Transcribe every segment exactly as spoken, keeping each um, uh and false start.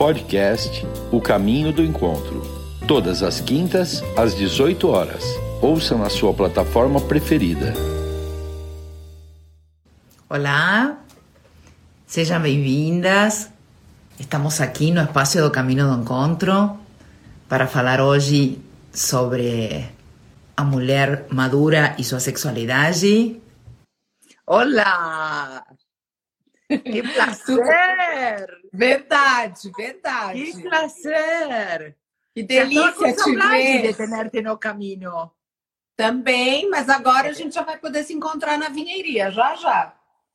Podcast O Caminho do Encontro. Todas as quintas, às dezoito horas. Ouça na sua plataforma preferida. Olá, sejam bem-vindas. Estamos aqui no espaço do Caminho do Encontro para falar hoje sobre a mulher madura e sua sexualidade. Olá! Que prazer! Verdade, verdade. Que prazer! Que delícia te ver. De tenerte no caminho. Também, mas agora a gente já vai poder se encontrar na vinheria, já, já.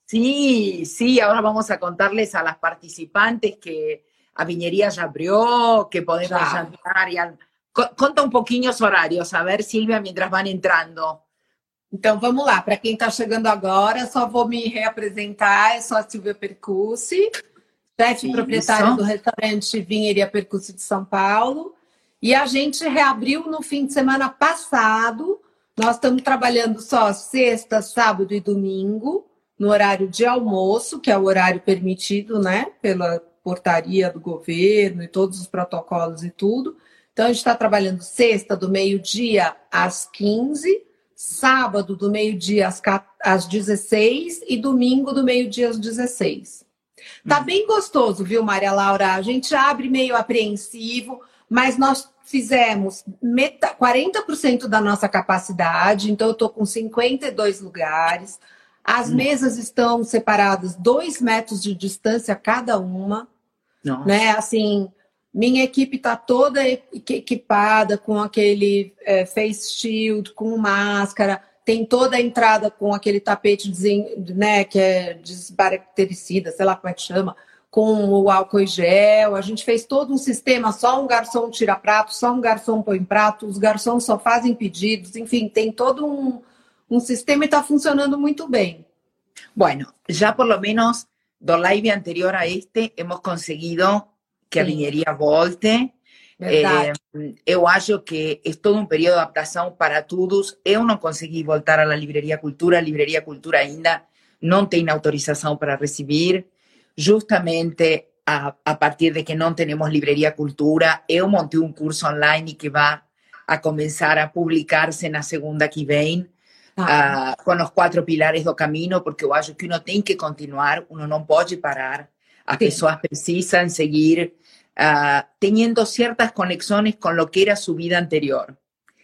Sí, sí, ahora vamos a contarles a las participantes que a viñería ya abrió, que podemos Ya. jantar. Y al... Co- Conta um pouquinho os horários, a ver, Silvia, mientras van entrando. Então vamos lá, para quem está chegando agora, só vou me reapresentar. Eu sou a Silvia Percussi, chefe Isso. proprietária do restaurante Vinheria Percussi de São Paulo. E a gente reabriu no fim de semana passado. Nós estamos trabalhando só sexta, sábado e domingo, no horário de almoço, que é o horário permitido, né, pela portaria do governo e todos os protocolos e tudo. Então, a gente está trabalhando sexta, do meio-dia às quinze, sábado, do meio-dia às, ca- às dezesseis e domingo, do meio-dia às dezesseis. Tá bem gostoso, viu, Maria Laura? A gente abre meio apreensivo, mas nós fizemos meta- quarenta por cento da nossa capacidade, então eu estou com cinquenta e dois lugares. As mesas estão separadas dois metros de distância cada uma, Não. né? Assim, minha equipe está toda equi- equipada com aquele é, face shield, com máscara, tem toda a entrada com aquele tapete desen- né, que é desbactericida, sei lá como é que chama, com o álcool e gel. A gente fez todo um sistema, só um garçom tira prato, só um garçom põe prato, os garçons só fazem pedidos, enfim, tem todo um, um sistema e está funcionando muito bem. Bueno, ya por lo menos do live anterior a este hemos conseguido que a Sim. viñería volte. Verdade. Eh, eu acho que é todo um período de adaptação para todos. Eu não consegui voltar à Livraria Cultura. A Livraria Cultura ainda não tem autorização para receber. Justamente a, a partir de que não temos Livraria Cultura, eu montei um curso online que vai a começar a publicar-se na segunda que vem, Tá. ah, com os quatro pilares do caminho, porque eu acho que uno tem que continuar, uno não pode parar. As Sim. pessoas precisam seguir Uh, teniendo ciertas conexiones con lo que era su vida anterior.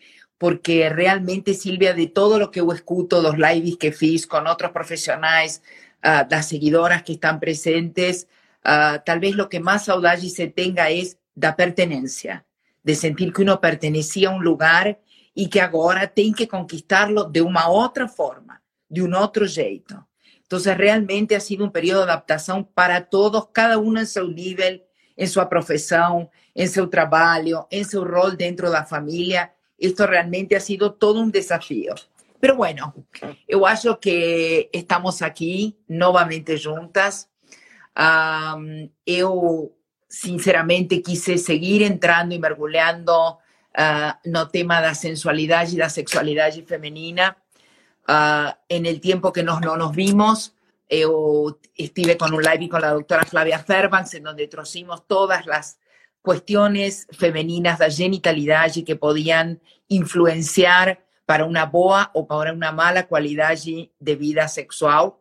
Porque realmente, Silvia, de todo lo que yo escuto, los lives que fiz con otros profesionales, uh, las seguidoras que están presentes, uh, tal vez lo que más saudade se tenga es da pertenencia, de sentir que uno pertenecía a un lugar y que ahora tiene que conquistarlo de una otra forma, de un otro jeito. Entonces, realmente ha sido un periodo de adaptación para todos, cada uno en su nivel, em sua profissão, em seu trabalho, em seu rol dentro da família. Isto realmente ha sido todo um desafio. Pero bueno, eu acho que estamos aqui novamente juntas. Um, eu, sinceramente, quise seguir entrando e mergulhando uh, no tema da sensualidade e da sexualidade feminina. Uh, en el tiempo que nós não nos vimos, eu estive con un live con la doctora Flavia Fairbanks, en donde trocimos todas las cuestiones femeninas da genitalidade que podían influenciar para una boa ou para una mala qualidade de vida sexual.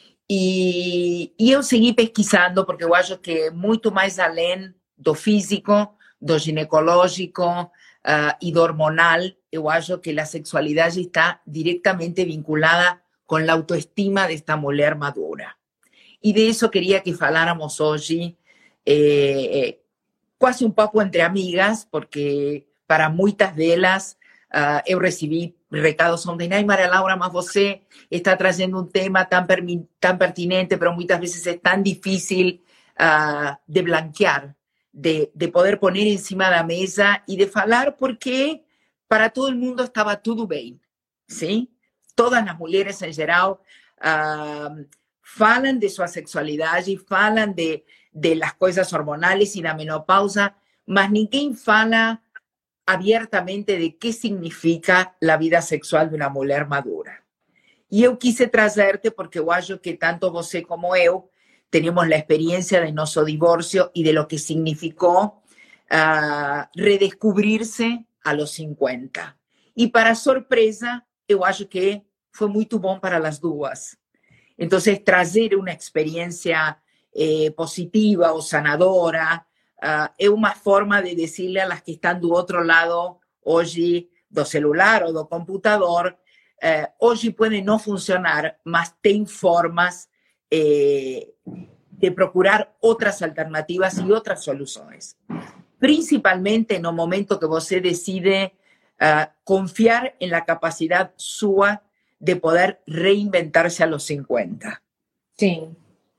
E, e eu segui pesquisando, porque eu acho que muito mais além do físico, do ginecológico uh, e do hormonal, eu acho que a sexualidade está directamente vinculada con la autoestima de esta mujer madura. Y de eso quería que faláramos hoy, eh, casi un poco entre amigas, porque para muchas de ellas uh, eu recibi recados donde, ay, María Laura, mas você está trayendo un tema tan, permi- tan pertinente, pero muchas veces es tan difícil uh, de blanquear, de, de poder poner encima de la mesa y de falar, porque para todo el mundo estaba todo bien, ¿sí? Todas as mulheres, em geral, uh, falam de sua sexualidade, falam de, de las coisas hormonais e da menopausa, mas ninguém fala abertamente de que significa a vida sexual de uma mulher madura. E eu quise trazer-te porque eu acho que tanto você como eu tenemos la experiencia de nuestro divorcio y de lo que significó uh, redescobrir-se a los cincuenta. E para surpresa, eu acho que foi muito bom para as duas. Então, trazer uma experiência eh, positiva ou sanadora uh, é uma forma de dizer a las que estão do outro lado hoje do celular ou do computador, eh, hoje pode não funcionar, mas tem formas eh, de procurar outras alternativas e outras soluções. Principalmente no momento que você decide uh, confiar en la capacidad suya de poder reinventarse a los cincuenta. Sí.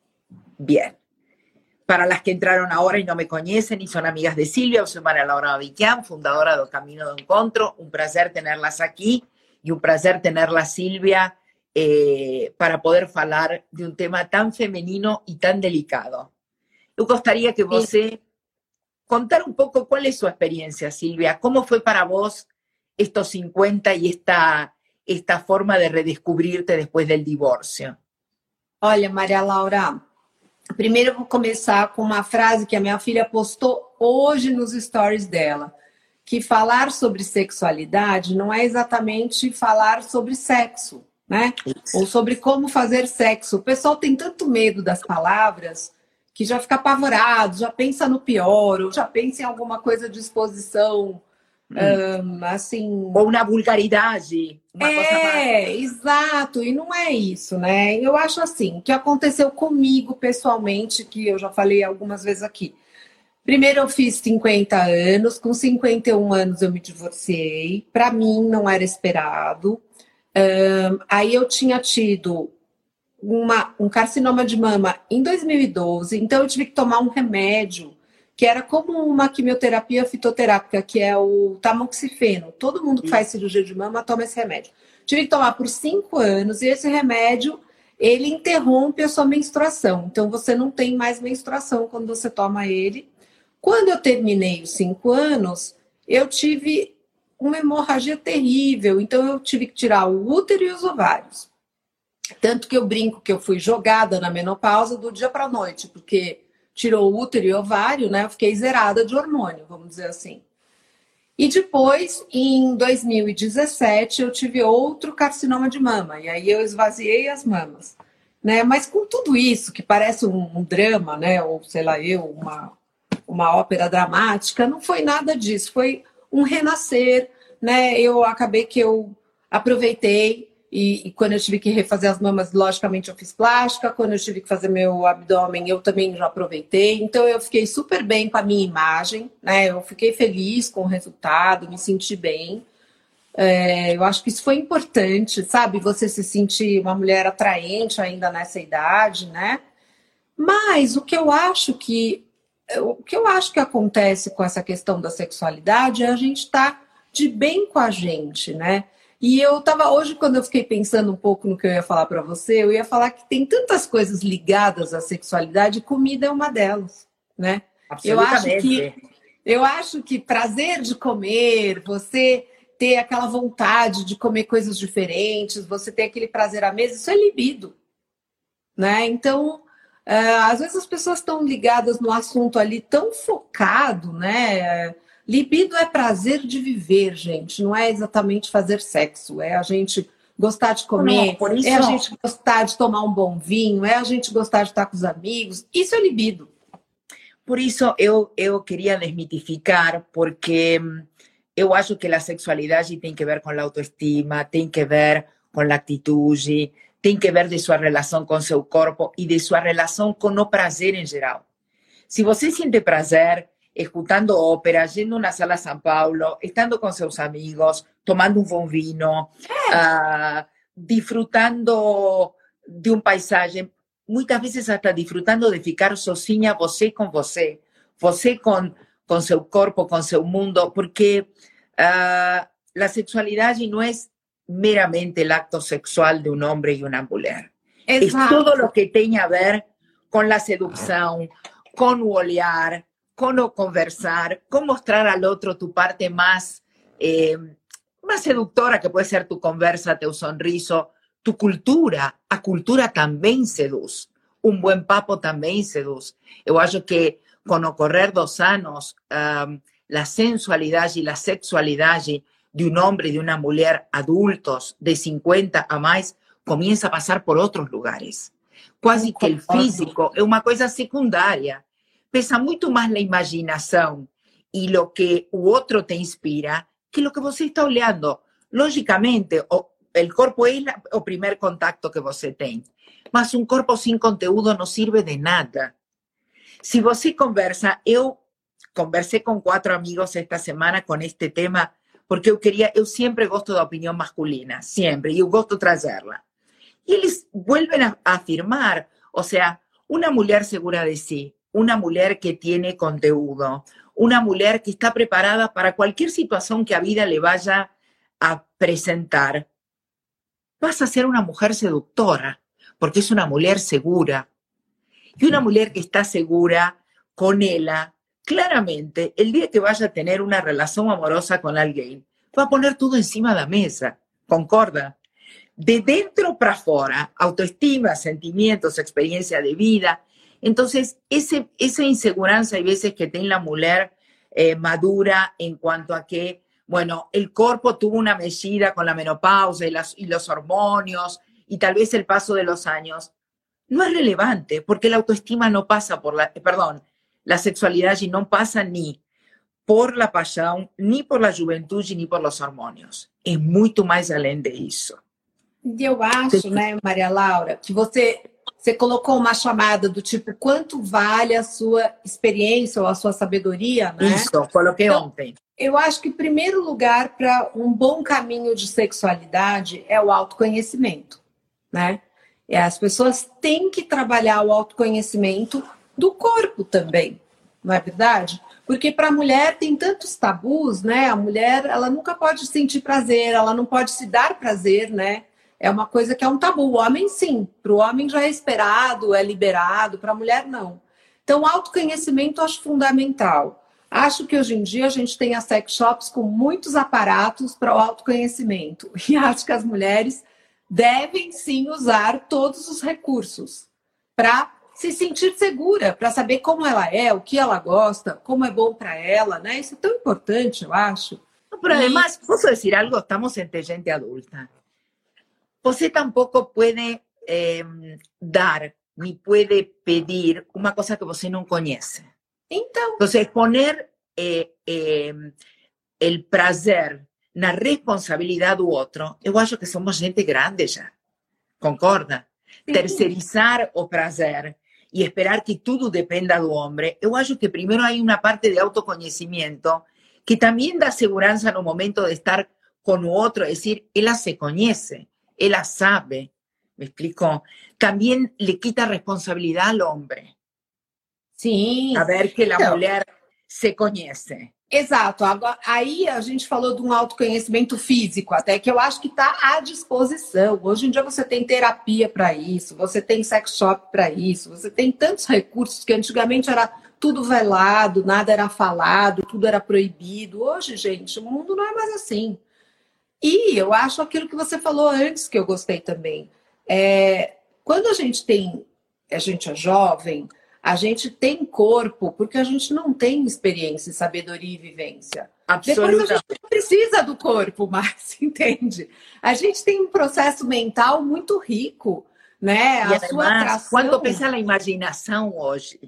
Bien. Para las que entraron ahora y no me conocen y son amigas de Silvia, yo soy María Laura Viquian, fundadora del Camino de Encontro. Un placer tenerlas aquí y un placer tenerla, Silvia, eh, para poder hablar de un tema tan femenino y tan delicado. Yo gustaría que vos sí. contar un poco cuál es su experiencia, Silvia. ¿Cómo fue para vos estos cincuenta y esta, esta forma de redescobrirte después del divorcio? Olha, Maria Laura, primeiro eu vou começar com uma frase que a minha filha postou hoje nos stories dela, que falar sobre sexualidade não é exatamente falar sobre sexo, né? Isso. Ou sobre como fazer sexo. O pessoal tem tanto medo das palavras que já fica apavorado, já pensa no pior, ou já pensa em alguma coisa de exposição, hum. um, assim... Ou na vulgaridade. Uma é, coisa mais... exato, e não é isso, né? Eu acho assim, o que aconteceu comigo pessoalmente, que eu já falei algumas vezes aqui. Primeiro eu fiz cinquenta anos, com cinquenta e um anos eu me divorciei, para mim não era esperado. Um, aí eu tinha tido... Uma, um carcinoma de mama em dois mil e doze, então eu tive que tomar um remédio que era como uma quimioterapia fitoterápica, que é o tamoxifeno. Todo mundo que faz cirurgia de mama toma esse remédio. Tive que tomar por cinco anos e esse remédio, ele interrompe a sua menstruação. Então você não tem mais menstruação quando você toma ele. Quando eu terminei os cinco anos, eu tive uma hemorragia terrível. Então eu tive que tirar o útero e os ovários. Tanto que eu brinco que eu fui jogada na menopausa do dia para a noite, porque tirou o útero e o ovário, né? Eu fiquei zerada de hormônio, vamos dizer assim. E depois, em dois mil e dezessete, eu tive outro carcinoma de mama. E aí eu esvaziei as mamas, né? Mas com tudo isso, que parece um, um drama, né? Ou sei lá, eu, uma, uma ópera dramática, não foi nada disso. Foi um renascer, né? Eu acabei que eu aproveitei. E, e quando eu tive que refazer as mamas, logicamente eu fiz plástica. Quando eu tive que fazer meu abdômen, eu também já aproveitei. Então eu fiquei super bem com a minha imagem, né? Eu fiquei feliz com o resultado, me senti bem. É, eu acho que isso foi importante, sabe? Você se sentir uma mulher atraente ainda nessa idade, né? Mas o que eu acho que o que eu acho que acontece com essa questão da sexualidade é a gente estar de bem com a gente, né? E eu tava hoje, quando eu fiquei pensando um pouco no que eu ia falar para você, eu ia falar que tem tantas coisas ligadas à sexualidade, e comida é uma delas, né? Eu acho que eu acho que prazer de comer, você ter aquela vontade de comer coisas diferentes, você ter aquele prazer à mesa, isso é libido, né? Então, uh, às vezes as pessoas estão ligadas no assunto ali tão focado, né? Libido é prazer de viver, gente. Não é exatamente fazer sexo. É a gente gostar de comer, não, isso... é a gente gostar de tomar um bom vinho, é a gente gostar de estar com os amigos. Isso é libido. Por isso, eu, eu queria desmitificar, porque eu acho que a sexualidade tem que ver com a autoestima, tem que ver com a atitude, tem que ver de sua relação com seu corpo e de sua relação com o prazer em geral. Se você sente prazer escutando ópera, yendo a una sala a São Paulo, estando con sus amigos, tomando un buen vino, uh, disfrutando de un paisaje, muchas veces hasta disfrutando de ficar sozinha, você con você, você con, con seu corpo, con seu mundo, porque uh, la sexualidad no es meramente el acto sexual de un hombre y una mujer. Exacto. Es todo lo que tiene a ver con la seducción, con o olhar, con o conversar, con mostrar al otro tu parte más, eh, más seductora, que puede ser tu conversa, tu sonriso, tu cultura. A cultura también seduz. um bom papo também seduz. Eu acho que, com o correr dos anos, um, a sensualidade e a sexualidade de um homem e de uma mulher adultos, de cincuenta a mais, começa a passar por outros lugares. Quase que o físico é uma coisa secundária. Pesa muito mais a imaginação e o que o outro te inspira que o que você está olhando. Logicamente, o, o corpo é o primeiro contato que você tem, mas um corpo sem conteúdo não serve de nada. Se você conversa, eu conversei com quatro amigos esta semana com este tema, porque eu queria, eu sempre gosto da opinião masculina, sempre, e eu gosto de trazê-la. E eles vuelven a afirmar, o sea, una mujer segura de sí, una mujer que tiene conteúdo, una mujer que está preparada para cualquier situación que a vida le vaya a presentar, vas a ser una mujer seductora, porque es una mujer segura. Y una mujer que está segura con ella, claramente, el día que vaya a tener una relación amorosa con alguien, va a poner todo encima de la mesa, ¿concorda? De dentro para afuera, autoestima, sentimientos, experiencia de vida. Entonces, ese, esa inseguranza hay veces que tiene la mujer eh, madura en cuanto a que, bueno, el cuerpo tuvo una medida con la menopausa y, las, y los hormonios y tal vez el paso de los años. No es relevante porque la autoestima no pasa por la, perdón, la sexualidad no pasa ni por la pasión, ni por la juventud, ni por los hormonios. Es mucho más além de eso. E eu acho, né, Maria Laura, que você, você colocou uma chamada do tipo, quanto vale a sua experiência ou a sua sabedoria, né? Isso, coloquei então, ontem. Eu acho que, em primeiro lugar, para um bom caminho de sexualidade é o autoconhecimento, né? E as pessoas têm que trabalhar o autoconhecimento do corpo também, não é verdade? Porque para a mulher tem tantos tabus, né? A mulher, ela nunca pode sentir prazer, ela não pode se dar prazer, né? É uma coisa que é um tabu. O homem, sim. Para o homem já é esperado, é liberado. Para a mulher, não. Então, o autoconhecimento eu acho fundamental. Acho que hoje em dia a gente tem as sex shops com muitos aparatos para o autoconhecimento. E acho que as mulheres devem, sim, usar todos os recursos para se sentir segura, para saber como ela é, o que ela gosta, como é bom para ela, né? Isso é tão importante, eu acho. Pero además, posso dizer algo? Estamos entre gente adulta. Você tampouco pode eh, dar, ni pode pedir uma coisa que você não conhece. Então, Entonces, poner eh, eh, el prazer na responsabilidade do outro, eu acho que somos gente grande já. Concorda? Sim. Terceirizar o prazer e esperar que tudo dependa do homem, eu acho que primeiro há uma parte de autoconhecimento que também dá segurança no momento de estar com o outro, é decir, ela se conhece. Ella sabe, ¿me explico? También le quita responsabilidad al hombre. sim. Saber que la Então, mulher se conhece. Exato. Agora, aí a gente falou de um autoconhecimento físico, até que eu acho que está à disposição. Hoje em dia você tem terapia para isso, você tem sex shop para isso, você tem tantos recursos que antigamente era tudo velado, nada era falado, tudo era proibido. Hoje, gente, o mundo não é mais assim. E eu acho aquilo que você falou antes, que eu gostei também. É, quando a gente tem, a gente é jovem, a gente tem corpo, porque a gente não tem experiência, sabedoria e vivência. Depois a gente não precisa do corpo mais, entende? A gente tem um processo mental muito rico, né? E a sua atração... quanto pesa a imaginação hoje?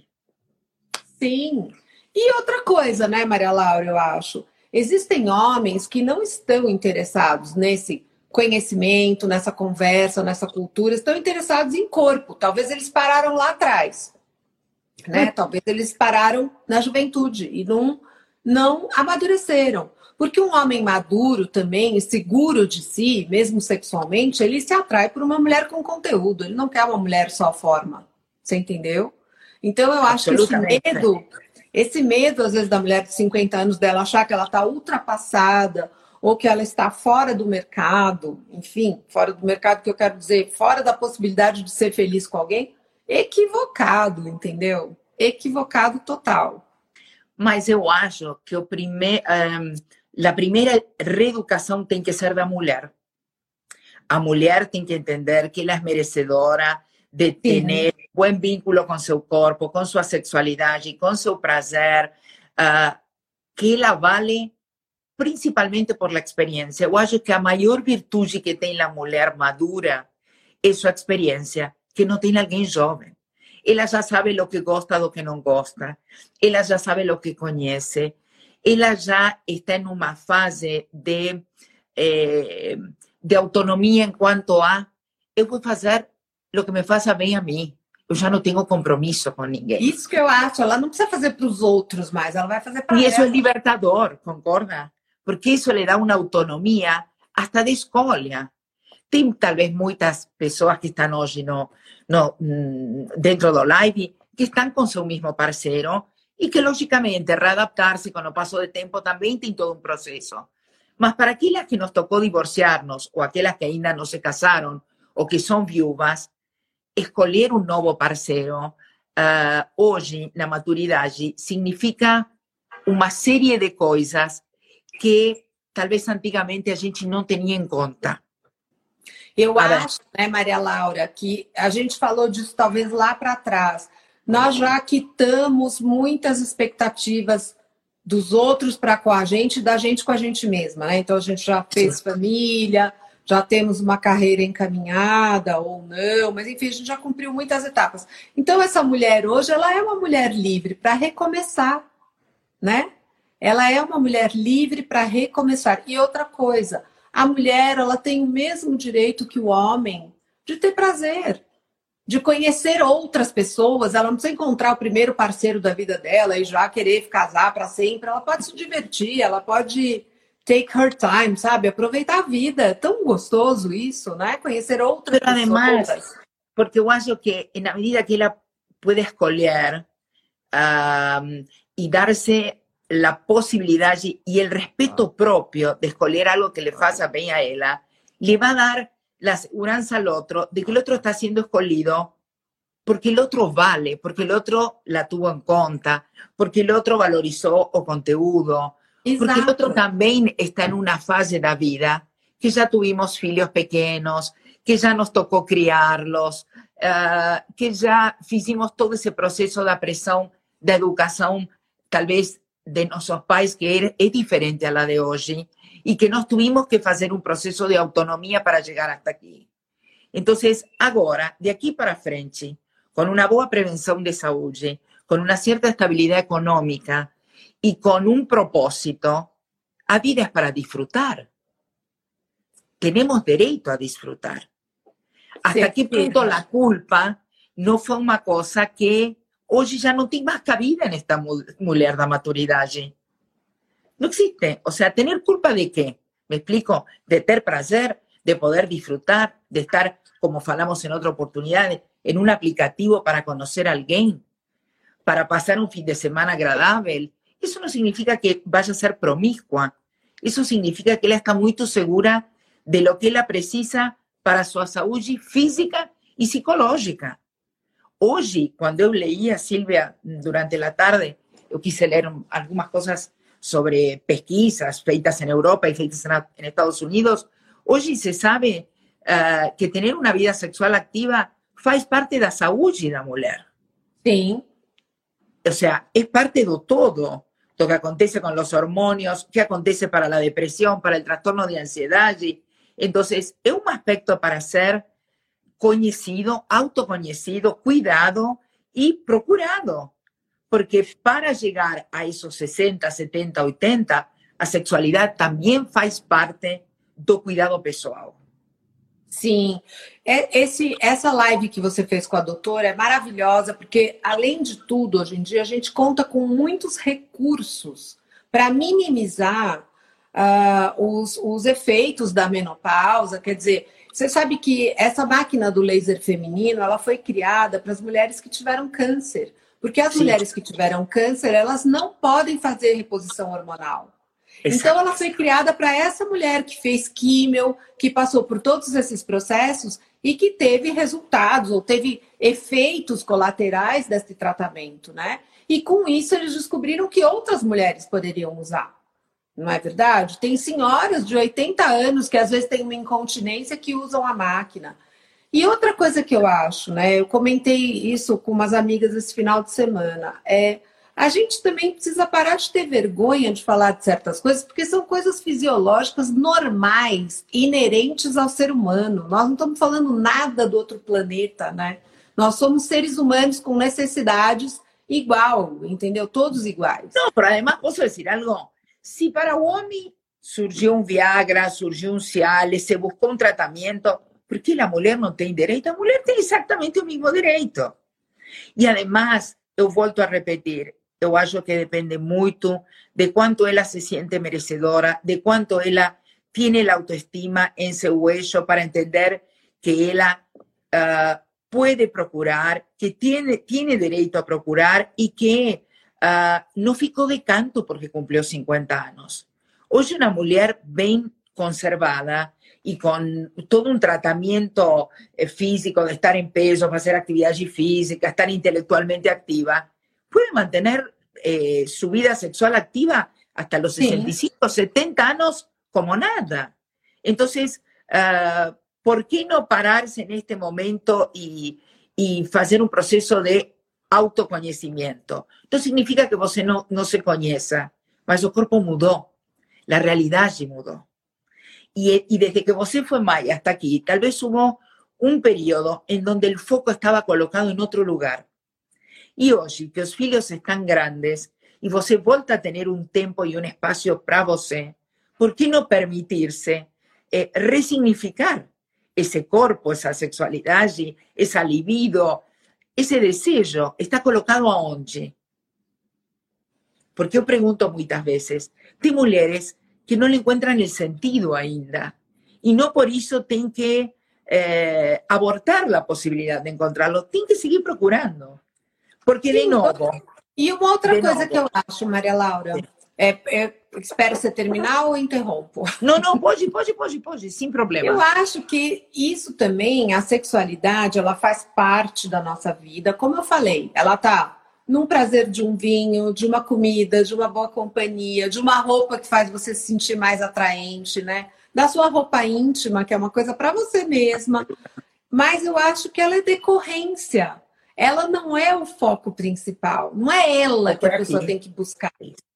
Sim. E outra coisa, né, Maria Laura, eu acho... Existem homens que não estão interessados nesse conhecimento, nessa conversa, nessa cultura, estão interessados em corpo. Talvez eles pararam lá atrás, né? Talvez eles pararam na juventude e não, não amadureceram. Porque um homem maduro também, seguro de si, mesmo sexualmente, ele se atrai por uma mulher com conteúdo. Ele não quer uma mulher só forma. Você entendeu? Então eu acho que esse medo... Esse medo, às vezes, da mulher de cinquenta anos dela achar que ela está ultrapassada ou que ela está fora do mercado, enfim, fora do mercado que eu quero dizer, fora da possibilidade de ser feliz com alguém, equivocado, entendeu? Equivocado total. Mas eu acho que o prime... um, a primeira reeducação tem que ser da mulher. A mulher tem que entender que ela é merecedora de ter um bom vínculo com seu corpo, com sua sexualidade, com seu prazer, uh, que ela vale principalmente por la experiência. Eu acho que a maior virtude que tem a mulher madura é sua experiência, que não tem alguém jovem. Ela já sabe o que gosta do que não gosta, ela já sabe o que conhece, ela já está em uma fase de, eh, de autonomia enquanto a eu vou fazer o que me faça bem a mim. Eu já não tenho compromisso com ninguém. Isso que eu acho, ela não precisa fazer para os outros mais, ela vai fazer para ela. E isso é libertador, concorda? Porque isso lhe dá uma autonomia até de escolha. Tem talvez muitas pessoas que estão hoje no, no, dentro do live que estão com seu mesmo parceiro e que, logicamente, readaptar-se com o passo do tempo também tem todo um processo. Mas para aquelas que nos tocou divorciar-nos ou aquelas que ainda não se casaram ou que são viúvas, escolher um novo parceiro, uh, hoje, na maturidade, significa uma série de coisas que talvez antigamente a gente não tinha em conta. Eu acho, né, Maria Laura, que a gente falou disso talvez lá para trás. Nós já quitamos muitas expectativas dos outros para com a gente, da gente com a gente mesma, né? Então a gente já fez Sim. família, já temos uma carreira encaminhada ou não, mas enfim, a gente já cumpriu muitas etapas. Então essa mulher hoje, ela é uma mulher livre para recomeçar, né? Ela é uma mulher livre para recomeçar. E outra coisa, a mulher, ela tem o mesmo direito que o homem de ter prazer, de conhecer outras pessoas. Ela não precisa encontrar o primeiro parceiro da vida dela e já querer casar para sempre. Ela pode se divertir, ela pode take her time, sabe? Aproveitar a vida. É tão gostoso isso, né? Conhecer outras Pero pessoas. Además, porque eu acho que na medida que ela pode escolher um, e dar-se la posibilidade e o respeto próprio de escolher algo que le faça bem a ela, le va a dar la segurança al otro de que el otro está siendo escolhido porque el otro vale, porque el otro la tuvo en conta, porque el otro valorizó o conteúdo, Exato. Porque el otro también está en una fase da vida que ya tuvimos filhos pequeños, que ya nos tocó criarlos, uh, que ya hicimos todo ese proceso de presión, de educación, tal vez de nuestros pais, que es diferente a la de hoy, y que nos tuvimos que hacer un proceso de autonomía para llegar hasta aquí. Entonces, ahora, de aquí para frente, con una boa prevención de salud, con una cierta estabilidad económica y con un propósito, a vida es para disfrutar. Tenemos derecho a disfrutar. ¿Hasta sí, qué punto sí. la culpa no fue una cosa que hoy ya no tiene más cabida en esta mujer de maturidad? No existe. O sea, ¿tener culpa de qué? ¿Me explico? De tener placer, de poder disfrutar, de estar, como falamos en otra oportunidad, en un aplicativo para conocer a alguien, para pasar un fin de semana agradable. Eso no significa que vaya a ser promiscua. Eso significa que ella está muy segura de lo que ella precisa para su salud física y psicológica. Hoy, cuando yo leía, Silvia, durante la tarde, yo quise leer algunas cosas sobre pesquisas feitas en Europa y feitas en Estados Unidos. Hoy se sabe uh, que tener una vida sexual activa faz parte da saúde da mulher. Sí. O sea, es parte de todo. Lo que acontece con los hormonios, que acontece para la depresión, para el trastorno de ansiedad. Entonces, es un aspecto para ser conocido, autoconocido, cuidado y procurado. Porque para llegar a esos sesenta, setenta, oitenta, a sexualidad también faz parte do cuidado pessoal. Sim, esse, essa live que você fez com a doutora é maravilhosa, porque, além de tudo, hoje em dia, a gente conta com muitos recursos para minimizar uh, os, os efeitos da menopausa. Quer dizer, você sabe que essa máquina do laser feminino, ela foi criada para as mulheres que tiveram câncer, porque as Sim. mulheres que tiveram câncer, elas não podem fazer reposição hormonal. Exato. Então, ela foi criada para essa mulher que fez químio, que passou por todos esses processos e que teve resultados ou teve efeitos colaterais desse tratamento, né? E com isso, eles descobriram que outras mulheres poderiam usar. Não é verdade? Tem senhoras de oitenta anos que às vezes têm uma incontinência que usam a máquina. E outra coisa que eu acho, né? Eu comentei isso com umas amigas esse final de semana. É, a gente também precisa parar de ter vergonha de falar de certas coisas, porque são coisas fisiológicas normais, inerentes ao ser humano. Nós não estamos falando nada do outro planeta, né? Nós somos seres humanos com necessidades igual, entendeu? Todos iguais. No, pero además, posso decir algo. Si para o homem surgiu um Viagra, surgiu um Cialis, se buscou um tratamento, ¿por qué la mulher não tem direito? A mulher tem exatamente o mesmo direito. E, además, eu volto a repetir, eu acho que depende muito de quanto ela se siente merecedora, de quanto ela tiene la autoestima en seu eixo para entender que ela uh, puede procurar, que tiene, tiene derecho a procurar y que uh, no ficou de canto porque cumplió cincuenta años. Hoje una mujer bien conservada y con todo un tratamiento eh, físico de estar en peso, para hacer actividad física, estar intelectualmente activa, puede mantener eh, su vida sexual activa hasta los Sí. sesenta y cinco, setenta años como nada. Entonces, uh, ¿por qué no pararse en este momento y, y hacer un proceso de autoconocimiento? No significa que você no, no se conheça, mas o corpo mudó, la realidad ya mudó. Y, y desde que você fue mãe hasta aquí, tal vez hubo un periodo en donde el foco estaba colocado en otro lugar. Y hoy, que los filhos están grandes y você volta a tener un tiempo y un espacio para você, ¿por qué no permitirse eh, resignificar ese cuerpo, esa sexualidad, esa libido, ese deseo? ¿Está colocado aonde? Porque yo pregunto muchas veces, hay mujeres que no le encuentran el sentido ainda y no por eso tienen que eh, abortar la posibilidad de encontrarlo, tienen que seguir procurando. Porque, de novo... E uma outra de coisa novo, que eu acho, Maria Laura, é, é, espero você terminar ou interrompo? Não, não, pode, pode, pode, pode, sem problema. Eu acho que isso também, a sexualidade, ela faz parte da nossa vida. Como eu falei, ela tá num prazer de um vinho, de uma comida, de uma boa companhia, de uma roupa que faz você se sentir mais atraente, né? Da sua roupa íntima, que é uma coisa para você mesma. Mas eu acho que ela é decorrência. Ela não é o foco principal. Não é ela que a pessoa tem que buscar,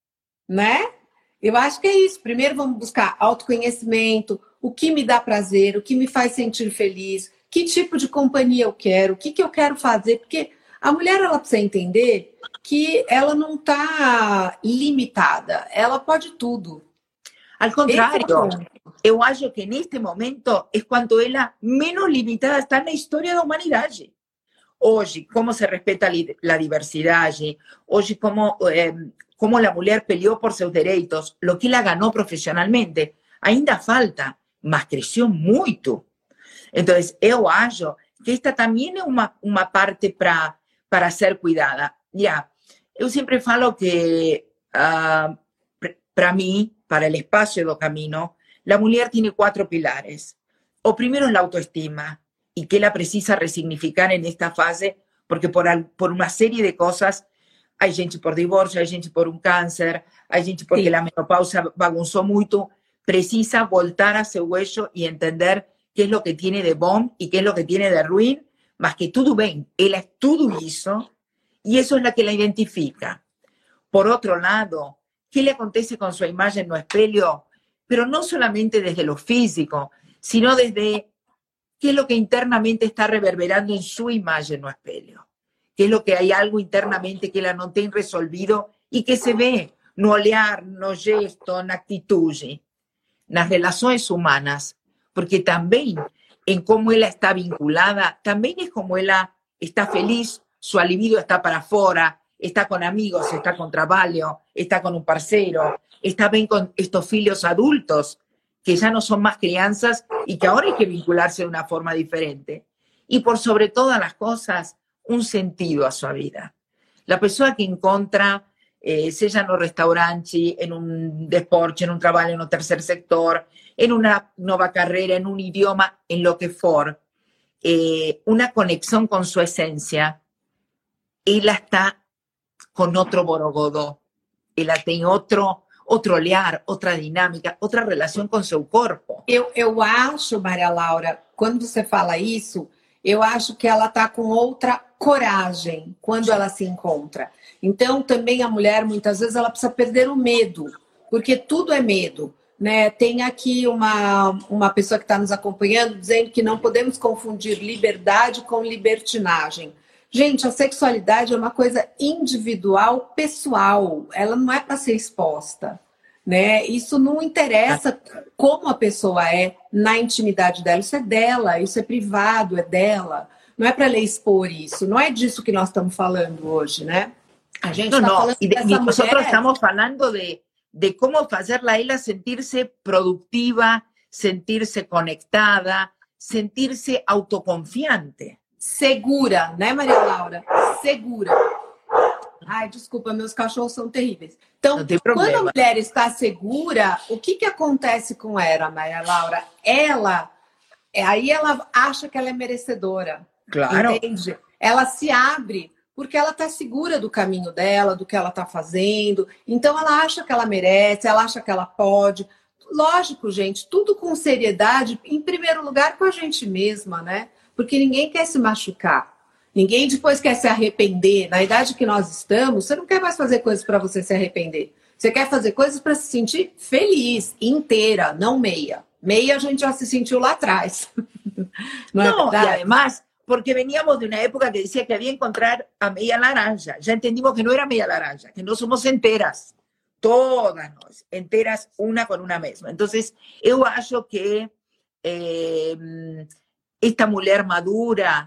né? Eu acho que é isso. Primeiro vamos buscar autoconhecimento, o que me dá prazer, o que me faz sentir feliz, que tipo de companhia eu quero, o que, que eu quero fazer. Porque a mulher, ela precisa entender que ela não está limitada. Ela pode tudo. Al contrario, eu acho que neste momento é quando ela menos limitada está na história da humanidade. Hoy, cómo se respeta la diversidad, hoy cómo, eh, cómo la mujer peleó por sus derechos, lo que ella ganó profesionalmente, ainda falta, mas creció mucho. Entonces, yo acho que esta también es una, una parte para para ser cuidada. Ya, yo siempre falo que uh, para mí, para el espacio do camino, la mujer tiene cuatro pilares. O primero es la autoestima, y que la precisa resignificar en esta fase, porque por, por una serie de cosas, hay gente por divorcio, hay gente por un cáncer, hay gente porque sí. La menopausa bagunzó mucho, precisa voltar a su hueso y entender qué es lo que tiene de bom y qué es lo que tiene de ruin, más que todo bien, él es todo eso, y eso es la que la identifica. Por otro lado, ¿qué le acontece con su imagen no espelho? Pero no solamente desde lo físico, sino desde qué es lo que internamente está reverberando en su imagen no espelho, qué es lo que hay algo internamente que ela no tiene resolvido y que se ve no olhar, no gesto, na atitude, nas relaciones humanas, porque también en cómo ella está vinculada, también es como ella está feliz, su libido está para afuera, está con amigos, está con trabajo, está con un parceiro, está bien con estos filhos adultos, que ya no son más crianzas y que ahora hay que vincularse de una forma diferente. Y por sobre todas las cosas, un sentido a su vida. La persona que encuentra, eh, sea en un restaurante, en un deporte, en un trabajo, en un tercer sector, en una nueva carrera, en un idioma, en lo que for, eh, una conexión con su esencia, ella está con otro borogodó, ella tiene otro... outro olhar, outra dinâmica, outra relação com seu corpo. Eu, eu acho, Maria Laura, quando você fala isso, eu acho que ela está com outra coragem quando ela se encontra. Então, também a mulher, muitas vezes, ela precisa perder o medo, porque tudo é medo, né? Tem aqui uma, uma pessoa que está nos acompanhando dizendo que não podemos confundir liberdade com libertinagem. Gente, a sexualidade é uma coisa individual, pessoal. Ela não é para ser exposta, né? Isso não interessa como a pessoa é na intimidade dela. Isso é dela, isso é privado, é dela. Não é para ela expor isso. Não é disso que nós estamos falando hoje, né? A gente no, está no. falando Y de, dessa y nosotros mulher... estamos falando de, de cómo hacerla a ella sentirse productiva, sentirse conectada, sentirse autoconfiante. Segura, né, Maria Laura? Segura. Ai, desculpa, meus cachorros são terríveis. Então, quando a mulher está segura, o que, que acontece com ela, Maria Laura? Ela, aí ela acha que ela é merecedora. Claro. Entende? Ela se abre porque ela está segura do caminho dela, do que ela está fazendo. Então, ela acha que ela merece, ela acha que ela pode. Lógico, gente, tudo com seriedade, em primeiro lugar com a gente mesma, né? Porque ninguém quer se machucar. Ninguém depois quer se arrepender. Na idade que nós estamos, você não quer mais fazer coisas para você se arrepender. Você quer fazer coisas para se sentir feliz, inteira, não meia. Meia a gente já se sentiu lá atrás. Não, não, e además, porque veníamos de uma época que dizia que havia que encontrar a meia laranja. Já entendimos que não era meia laranja, que nós somos enteras. Todas nós, enteras, uma com uma mesma. Então, eu acho que eh, esta mulher madura,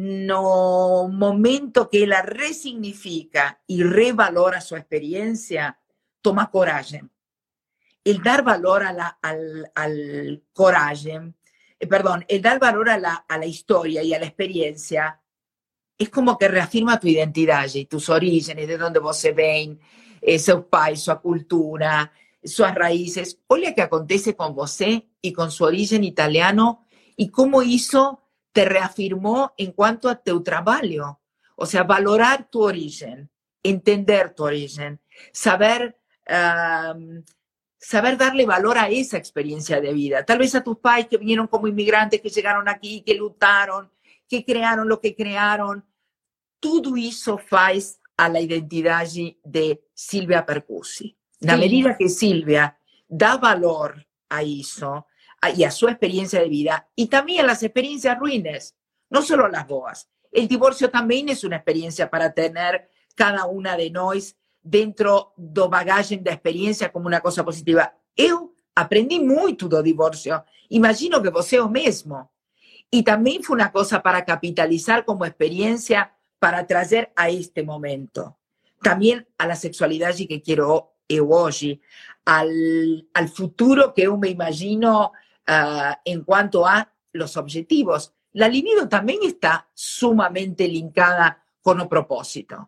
no momento que ela resignifica y revalora su experiencia, toma coraje. El dar valor a la, al, al coraje, eh, perdón, el dar valor a la, a la historia y a la experiencia es como que reafirma tu identidad y tus orígenes, de dónde vos se ven, eh, seus pais, su cultura, sus raíces. Olha que acontece con você y con su origen italiano y cómo hizo te reafirmó en cuanto a tu trabajo. O sea, valorar tu origen, entender tu origen, saber, um, saber darle valor a esa experiencia de vida. Tal vez a tus pais que vinieron como inmigrantes, que llegaron aquí, que lucharon, que crearon lo que crearon. Todo eso faz a la identidad de Silvia Percussi. Na medida que Silvia da valor a eso, y a su experiencia de vida, y también a las experiencias ruines, no solo las boas. El divorcio también es una experiencia para tener cada una de nós dentro do bagagem da experiencia como una cosa positiva. Eu aprendi muito do divorcio, imagino que você o mesmo. Y también fue una cosa para capitalizar como experiencia para traer a este momento. También a la sexualidad que quiero eu hoje, al, al futuro que eu me imagino Uh, en cuanto a los objetivos. La libido también está sumamente linkada con el propósito.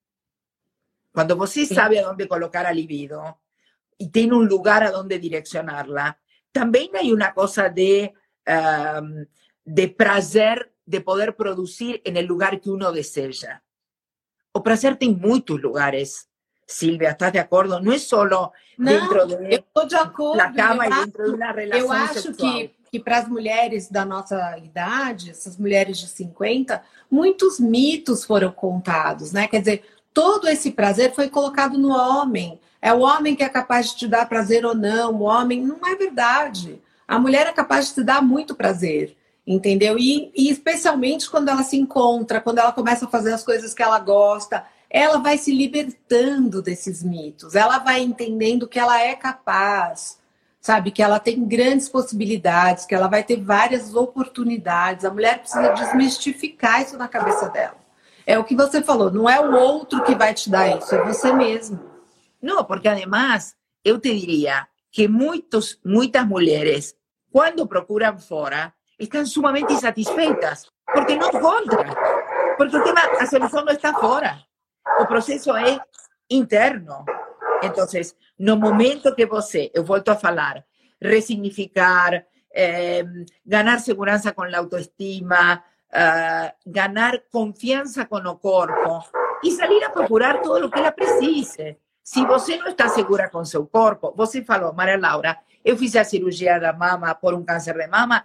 Cuando você sí. sabe a dónde colocar a libido y tiene un lugar a donde direccionarla, también hay una cosa de, um, de placer de poder producir en el lugar que uno desea. O placer tem muchos lugares. Silvia, ¿estás de acuerdo? No es solo dentro Não, de, eu tô de acordo, la cama eu y dentro acho, de una relación Eu acho sexual. que, que para as mulheres da nossa idade, essas mulheres de cinquenta, muitos mitos foram contados, né? Quer dizer, todo esse prazer foi colocado no homem. É o homem que é capaz de te dar prazer ou não. O homem não é verdade. A mulher é capaz de te dar muito prazer, entendeu? E, e especialmente quando ela se encontra, quando ela começa a fazer as coisas que ela gosta, ela vai se libertando desses mitos, ela vai entendendo que ela é capaz, sabe? Que ela tem grandes possibilidades, que ela vai ter várias oportunidades. A mulher precisa desmistificar isso na cabeça dela. É o que você falou, não é o outro que vai te dar isso, é você mesmo. Não, porque además, eu te diria que muitos, muitas mulheres, quando procuram fora, estão sumamente insatisfeitas, porque não encontram, porque o tema, a solução não está fora. O processo é interno. Então, no momento que você, eu volto a falar, resignificar, eh, ganhar segurança com a autoestima, uh, ganhar confiança com o corpo e sair a procurar todo o que ela precise. Se você não está segura com seu corpo, você falou, Maria Laura, eu fiz a cirurgia da mama por um câncer de mama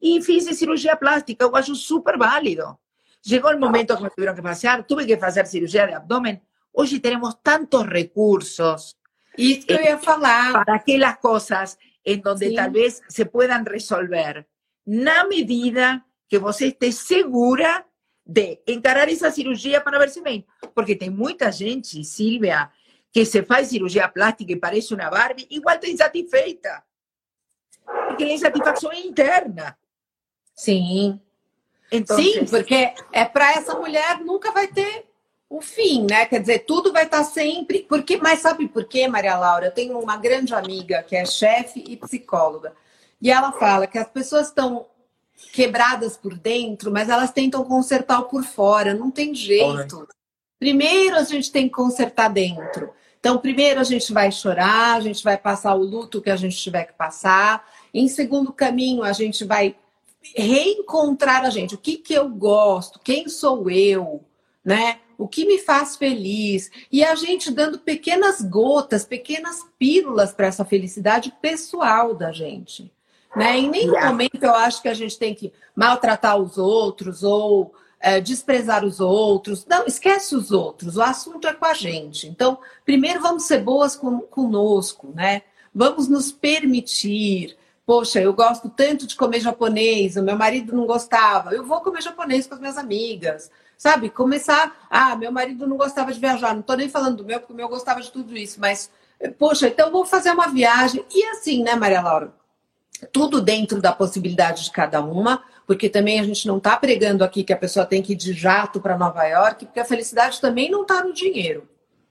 e fiz cirurgia plástica, eu acho super válido. Chegou o momento que me tiveram que fazer, tuve que fazer cirurgia de abdômen. Hoje temos tantos recursos. Isso que eu ia falar. Para aquelas coisas em donde Sim. talvez se puedan resolver, na medida que você esteja segura de encarar essa cirurgia para ver se vem. Porque tem muita gente, Silvia, que se faz cirurgia plástica e parece uma Barbie, igual está insatisfeita. Porque a insatisfação é interna. Sim. Então, Sim, porque é para essa mulher nunca vai ter o fim, né? Quer dizer, tudo vai estar sempre... Porque, mas sabe por quê, Maria Laura? Eu tenho uma grande amiga que é chefe e psicóloga. E ela fala que as pessoas estão quebradas por dentro, mas elas tentam consertar o por fora. Não tem jeito. Okay. Primeiro a gente tem que consertar dentro. Então, primeiro a gente vai chorar, a gente vai passar o luto que a gente tiver que passar. Em segundo caminho, a gente vai reencontrar a gente. O que, que eu gosto? Quem sou eu? Né? O que me faz feliz? E a gente dando pequenas gotas, pequenas pílulas para essa felicidade pessoal da gente. Né? Em nenhum yeah. momento eu acho que a gente tem que maltratar os outros ou é, desprezar os outros. Não, esquece os outros. O assunto é com a gente. Então, primeiro vamos ser boas com, conosco, né? Vamos nos permitir. Poxa, eu gosto tanto de comer japonês, o meu marido não gostava. Eu vou comer japonês com as minhas amigas. Sabe? Começar... Ah, meu marido não gostava de viajar. Não estou nem falando do meu, porque o meu gostava de tudo isso. Mas, poxa, então vou fazer uma viagem. E assim, né, Maria Laura? Tudo dentro da possibilidade de cada uma, porque também a gente não está pregando aqui que a pessoa tem que ir de jato para Nova York, porque a felicidade também não está no dinheiro,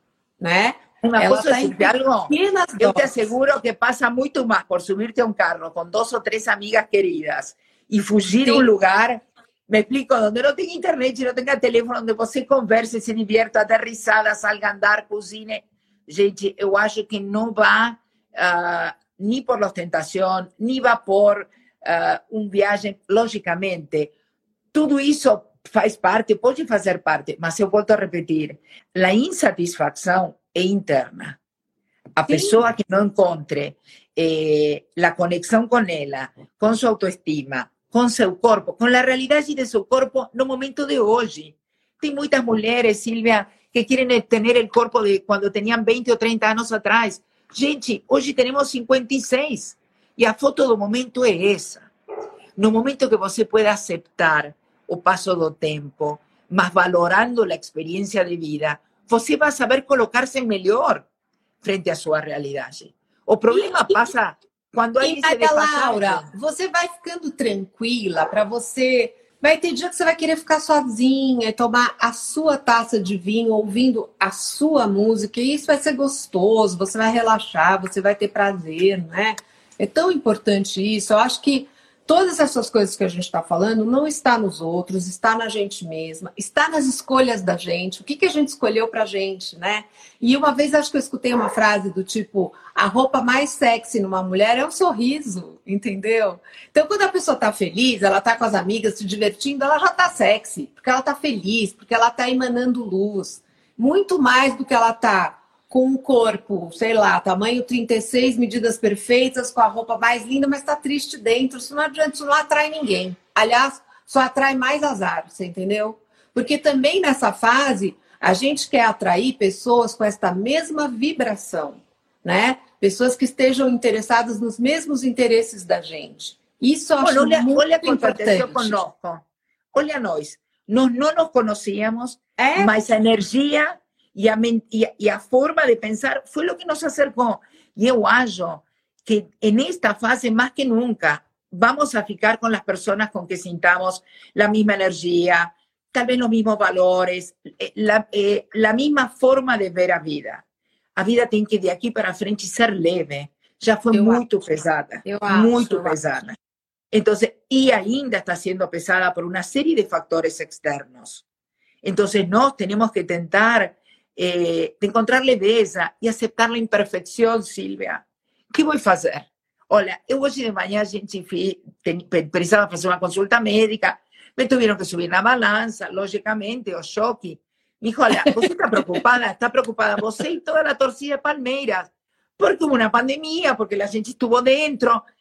né? Uma Ela coisa tá assim, algo, eu te asseguro que passa muito mais por subirte a um carro com duas ou três amigas queridas e fugir a um lugar, me explico, onde não tem internet, não tem telefone, onde você converse, se divierta, dê risada, salga a andar, cozinhe. Gente, eu acho que não vai... Uh, ni por la ostentación, ni va por uh, un viaje, lógicamente. Tudo isso faz parte, pode fazer parte, mas eu volto a repetir, a insatisfação é interna. A Sim. pessoa que não encontre eh, a conexão com ela, com sua autoestima, com seu corpo, com a realidade de seu corpo no momento de hoje. Tem muitas mulheres, Silvia, que querem ter o corpo de quando tinham vinte ou trinta anos atrás. Gente, hoje temos cinquenta e seis e a foto do momento é essa. No momento que você pueda aceitar o passo do tempo, mas valorando a experiência de vida, você vai saber colocar-se melhor frente à sua realidade. O problema e, passa quando alguém se depassa. Laura, você vai ficando tranquila para você... Vai ter dia que você vai querer ficar sozinha e tomar a sua taça de vinho, ouvindo a sua música, e isso vai ser gostoso, você vai relaxar, você vai ter prazer, né? É tão importante isso. Eu acho que todas essas coisas que a gente está falando não está nos outros, está na gente mesma, está nas escolhas da gente, o que, que a gente escolheu pra gente, né? E uma vez acho que eu escutei uma frase do tipo, a roupa mais sexy numa mulher é o sorriso, entendeu? Então quando a pessoa tá feliz, ela tá com as amigas se divertindo, ela já tá sexy, porque ela tá feliz, porque ela tá emanando luz. Muito mais do que ela tá com um corpo, sei lá, tamanho trinta e seis, medidas perfeitas, com a roupa mais linda, mas tá triste dentro. Isso não adianta, isso não atrai ninguém. Aliás, só atrai mais azar, você entendeu? Porque também nessa fase, a gente quer atrair pessoas com esta mesma vibração, né? Pessoas que estejam interessadas nos mesmos interesses da gente. Isso eu acho olha, muito olha importante. Conosco. Olha nós. Nós não nos conhecíamos, é? mas a energia... E a, e, a, e a forma de pensar foi o que nos acercou. E eu acho que nesta fase, mais que nunca, vamos a ficar com as pessoas com que sintamos a mesma energia, talvez os mesmos valores, a, eh, a mesma forma de ver a vida. A vida tem que, de aqui para frente, ser leve. Já foi eu muito acho. pesada. Eu muito acho, pesada. Acho. Então, e ainda está sendo pesada por uma série de fatores externos. Então, nós temos que tentar... Eh, de encontrar leveza e aceitar a imperfeição, Silvia. O que vou fazer? Olha, eu hoje de manhã, gente, fui, ten, precisava fazer uma consulta médica, me tiveram que subir na balança, logicamente, o choque. Me dijo, olha, você está preocupada? Está preocupada você e toda a torcida de Palmeiras, porque houve uma pandemia, porque a gente estuvo dentro.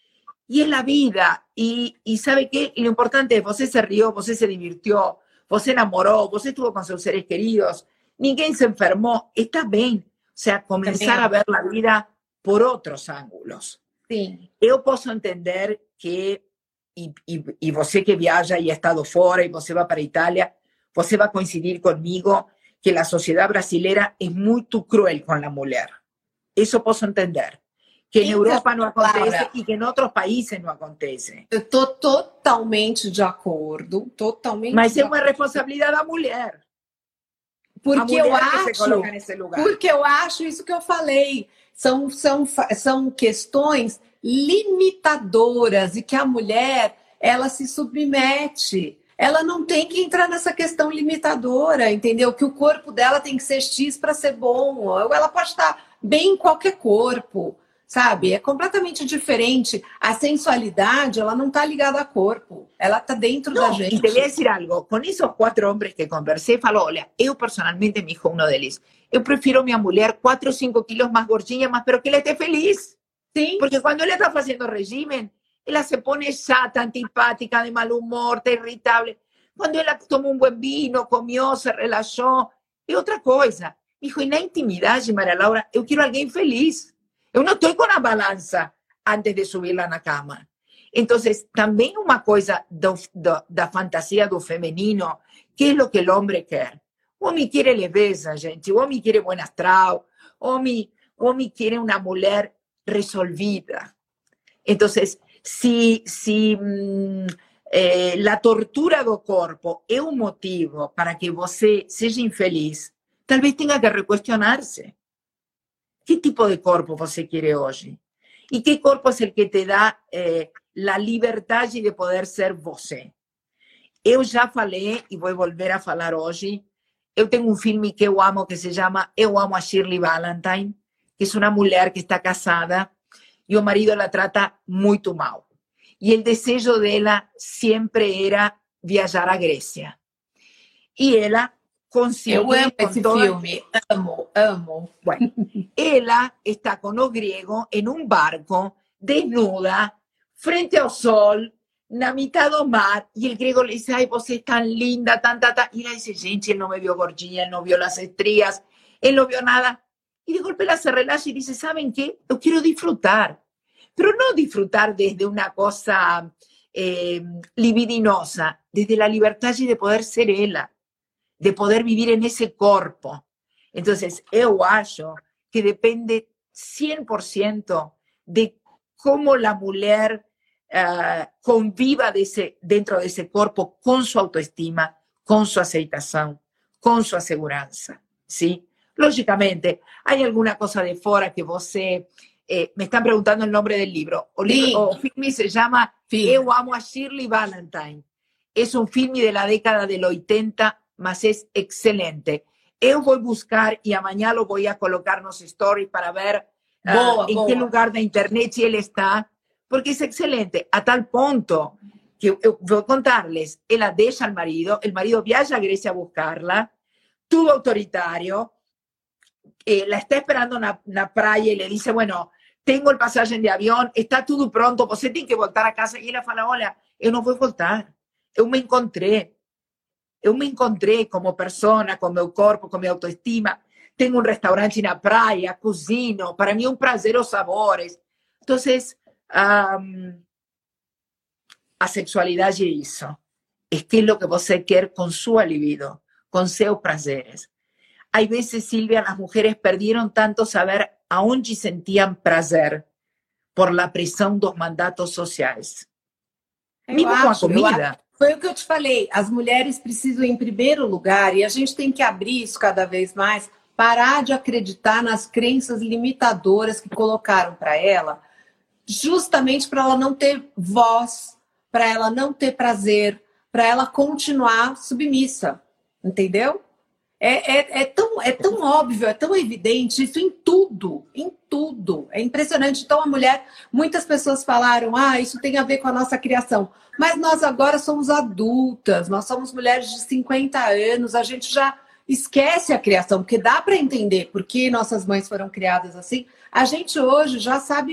Y es la vida. Y, y ¿sabe qué? Y lo importante es, você se rió, você se divirtió, você enamoró, você estuvo con sus seres queridos, ninguém se enfermó, está bien. O sea, comenzar a ver la vida por otros ángulos. Sim. Eu posso entender que, e, e, e você que viaja e ha estado fora, e você vai para a Itália, você vai coincidir comigo que a sociedade brasileira é muito cruel com a mulher. Isso posso entender. Que em Europa não acontece e que em outros países não acontece. Eu estou totalmente de acordo, totalmente. Mas é uma responsabilidade da mulher. Porque eu acho, que se coloca nesse lugar. Porque eu acho isso que eu falei. São, são, são questões limitadoras e que a mulher, ela se submete. Ela não tem que entrar nessa questão limitadora, entendeu? Que o corpo dela tem que ser X para ser bom. Ela pode estar bem em qualquer corpo, sabe? É completamente diferente. A sensualidade, ela não está ligada a corpo. Ela está dentro no, da gente. E te vou dizer algo. Com esses quatro homens que conversei, falou, olha, eu personalmente, me dijo um deles, eu prefiro minha mulher quatro ou cinco quilos mais gordinha, mas pero que ela esteja feliz. Sim. Porque quando ela está fazendo regime, ela se pone chata, antipática, de mal humor, está irritable. Quando ela toma um bom vinho, comió, se relaxou, é outra coisa. Dijo, e na intimidade, Maria Laura, eu quero alguém feliz. Eu não estou com a balança antes de subir-la na cama. Então, também uma coisa do, do, da fantasia do feminino, que é o que o homem quer. O homem quer leveza, gente. O homem quer bom astral. O homem, o homem quer uma mulher resolvida. Então, se, se hum, eh, a tortura do corpo é um motivo para que você seja infeliz, talvez tenha que requestionar-se. Que tipo de corpo você quer hoje? E que corpo é o que te dá eh, a liberdade de poder ser você? Eu já falei e vou volver a falar hoje. Eu tenho um filme que eu amo que se chama Eu Amo a Shirley Valentine, que é uma mulher que está casada e o marido la trata muito mal. E o desejo dela sempre era viajar à Grécia. E ela conseguiu... Eu amo esse toda... filme, amo, amo. Bueno, ela está com o grego em um barco, desnuda, frente ao sol, na mitad do mar, y el griego le dice, ay, vos es tan linda, tan, tan, tan. Y ella dice, gente, él no me vio gordinha, él no vio las estrías, él no vio nada. Y de golpe ella se relaja y dice, ¿saben qué? Yo quiero disfrutar, pero no disfrutar desde una cosa eh, libidinosa, desde la libertad de poder ser ella, de poder vivir en ese cuerpo. Entonces, yo acho que depende cien por ciento de cómo la mujer Uh, conviva desse, dentro desse corpo com sua autoestima, com sua aceitação, com sua segurança, ¿sí? Lógicamente, há alguma coisa de fora que você... Eh, me estão perguntando o nome do livro. O, livro, o filme se chama sí. Eu Amo a Shirley Valentine. É um filme da década del oitenta, mas é excelente. Eu vou buscar e amanhã lo vou a colocar nos stories para ver uh, boa, em boa. que lugar da internet ele está. Porque es excelente, a tal punto que eu vou contarles, ella deja al marido, el marido viaja a Grecia a buscarla, todo autoritario, eh, la está esperando en la playa y le dice, bueno, tengo el pasaje de avión, está todo pronto, você tem que voltar a casa. Y ella fala, olha, eu não vou voltar, eu me encontré, eu me encontré como persona, con meu corpo, con mi autoestima, tengo un restaurante en la playa, cocino, para mí es un prazer los sabores. Entonces, Um, a sexualidade é isso. É aquilo que você quer com sua libido, com seus prazeres. Há vezes, Silvia, as mulheres perderam tanto saber aonde sentiam prazer por la pressão dos mandatos sociais. Eu Mesmo acho, com a comida. Foi o que eu te falei. As mulheres precisam, em primeiro lugar, e a gente tem que abrir isso cada vez mais, parar de acreditar nas crenças limitadoras que colocaram para ela, justamente para ela não ter voz, para ela não ter prazer, para ela continuar submissa, entendeu? É, é, é, tão, é tão óbvio, é tão evidente isso em tudo, em tudo. É impressionante. Então a mulher, muitas pessoas falaram, ah, isso tem a ver com a nossa criação. Mas nós agora somos adultas, nós somos mulheres de cinquenta anos, a gente já esquece a criação, porque dá para entender por que nossas mães foram criadas assim. A gente hoje já sabe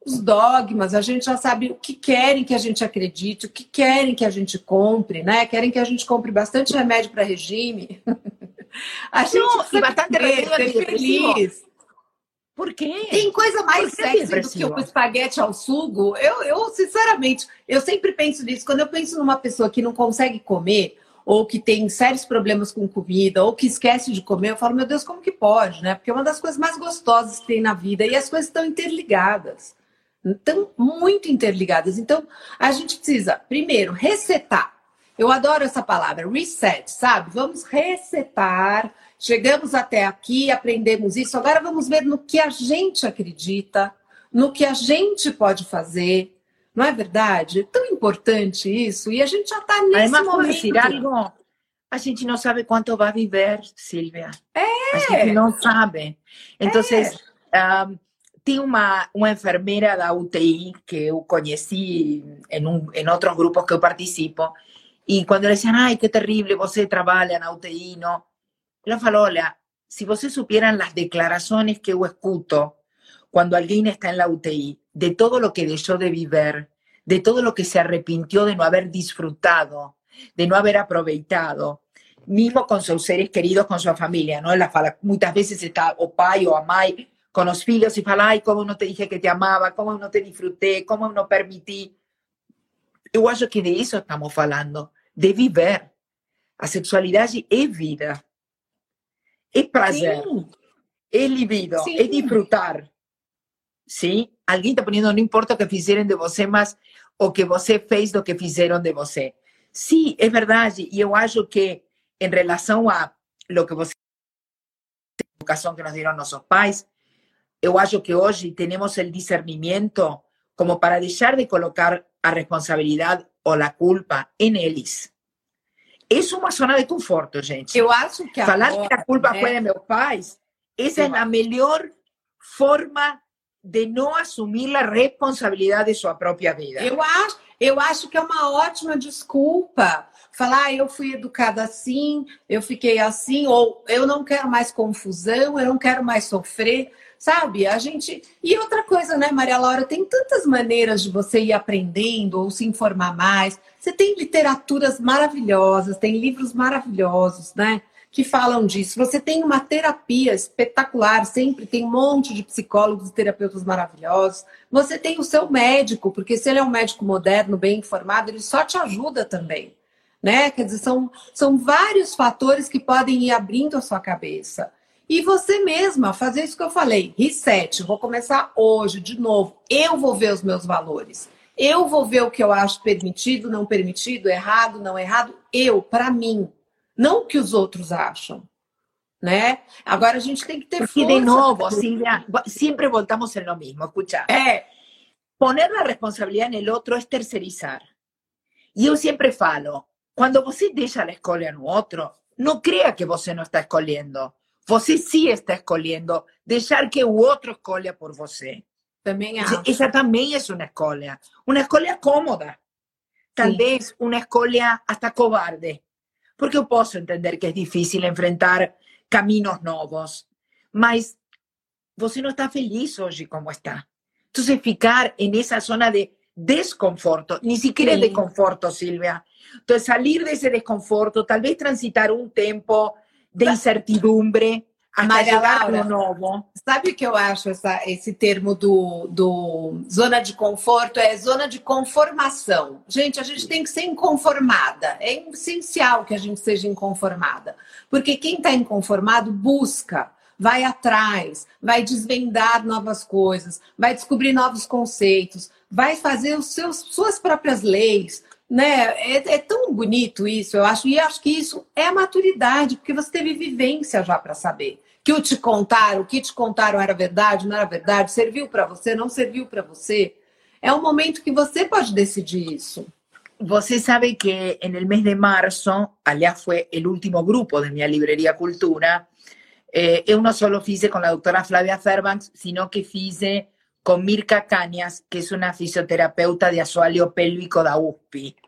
os dogmas, a gente já sabe o que querem que a gente acredite, o que querem que a gente compre, né? Querem que a gente compre bastante remédio para regime. A gente Não, e precisa bastante comer, remédio ser antidepressivo. feliz. Por quê? Tem coisa mais Por que sexy do que depressivo? o espaguete ao sugo? Eu, eu, sinceramente, eu sempre penso nisso. Quando eu penso numa pessoa que não consegue comer, ou que tem sérios problemas com comida, ou que esquece de comer, eu falo, meu Deus, como que pode, né? Porque é uma das coisas mais gostosas que tem na vida. E as coisas estão interligadas. Estão muito interligadas. Então, a gente precisa, primeiro, resetar. Eu adoro essa palavra, reset, sabe? Vamos resetar. Chegamos até aqui, aprendemos isso. Agora vamos ver no que a gente acredita, no que a gente pode fazer. Não é verdade? É tão importante isso. E a gente já está nesse Además, ¿puedo momento. decir algo? A gente não sabe quanto vai viver, Silvia. É. A gente não sabe. Então, é. um, tem uma, uma enfermeira da U T I que eu conheci em, um, em outros grupos que eu participo. E quando eles diziam, ai, que terrível, você trabalha na U T I, não? Ela falou, olha, se vocês supieran as declarações que eu escuto quando alguém está en la U T I, de todo lo que dejó de vivir, de todo lo que se arrepintió de no haber disfrutado, de no haber aproveitado, mismo con sus seres queridos, con su familia, ¿no? Ela fala, muitas veces está o pai ou a mãe con los filhos y fala, ay, cómo no te dije que te amaba, cómo no te disfruté, cómo no permití. Eu acho que de isso estamos falando, de viver. A sexualidade é vida. É prazer. Sim. É libido. Sim. É disfrutar. Sim? Alguém está poniendo, não importa o que fizeram de você, mas o que você fez do que fizeram de você. Sim, é verdade. E eu acho que, em relação a lo que você... a educação que nos deram nossos pais, eu acho que hoje temos o discernimento como para deixar de colocar a responsabilidade ou a culpa em eles. É uma zona de conforto, gente. Eu acho que falar agora, que a culpa né? foi de meus pais, essa é a melhor forma de não assumir a responsabilidade de sua própria vida. Eu acho, eu acho que é uma ótima desculpa. Falar, ah, eu fui educada assim, eu fiquei assim, ou eu não quero mais confusão, eu não quero mais sofrer, sabe? A gente... E outra coisa, né, Maria Laura, tem tantas maneiras de você ir aprendendo ou se informar mais. Você tem literaturas maravilhosas, tem livros maravilhosos, né? Que falam disso. Você tem uma terapia espetacular, sempre tem um monte de psicólogos e terapeutas maravilhosos. Você tem o seu médico, porque se ele é um médico moderno, bem informado, ele só te ajuda também, né? Quer dizer, são, são vários fatores que podem ir abrindo a sua cabeça. E você mesma, fazer isso que eu falei, reset, vou começar hoje, de novo. Eu vou ver os meus valores. Eu vou ver o que eu acho permitido, não permitido, errado, não errado. Eu, para mim. Não o que os outros acham, né? Agora a gente tem que ter Porque, força. de novo, Silvia, sempre voltamos en lo mismo. Escucha, É. poner la responsabilidad en el otro es tercerizar. E eu sempre falo, quando você deixa a escolha no outro, não crea que você não está escolhendo. Você sim está escolhendo deixar que o outro escolha por você. Também acho. Essa também é uma escolha. Uma escolha cômoda. Talvez uma escolha hasta cobarde. Porque eu posso entender que é difícil enfrentar caminhos novos, mas você não está feliz hoje como está. Então, ficar nessa zona de desconforto, ni siquiera Sim. de conforto, Silvia. Então, sair desse desconforto, talvez transitar um tempo de incertidumbre até Maria chegar Laura, no novo. Sabe o que eu acho essa, esse termo do, do zona de conforto? É zona de conformação. Gente, a gente tem que ser inconformada. É essencial que a gente seja inconformada. Porque quem está inconformado busca, vai atrás, vai desvendar novas coisas, vai descobrir novos conceitos, vai fazer os seus, suas próprias leis. Né? É, é tão bonito isso, eu acho. E acho que isso é a maturidade, porque você teve vivência já para saber. Que o te contaram, o que te contaram era verdade, não era verdade, serviu para você, não serviu para você. É um momento que você pode decidir isso. Você sabe que en el mes de marzo, aliás fue el último grupo de mi librería Cultura, eh, eu não solo fiz con la doctora Flavia Fairbanks, sino que fiz con Mirka Cañas, que es una fisioterapeuta de assoalho pélvico da U S P.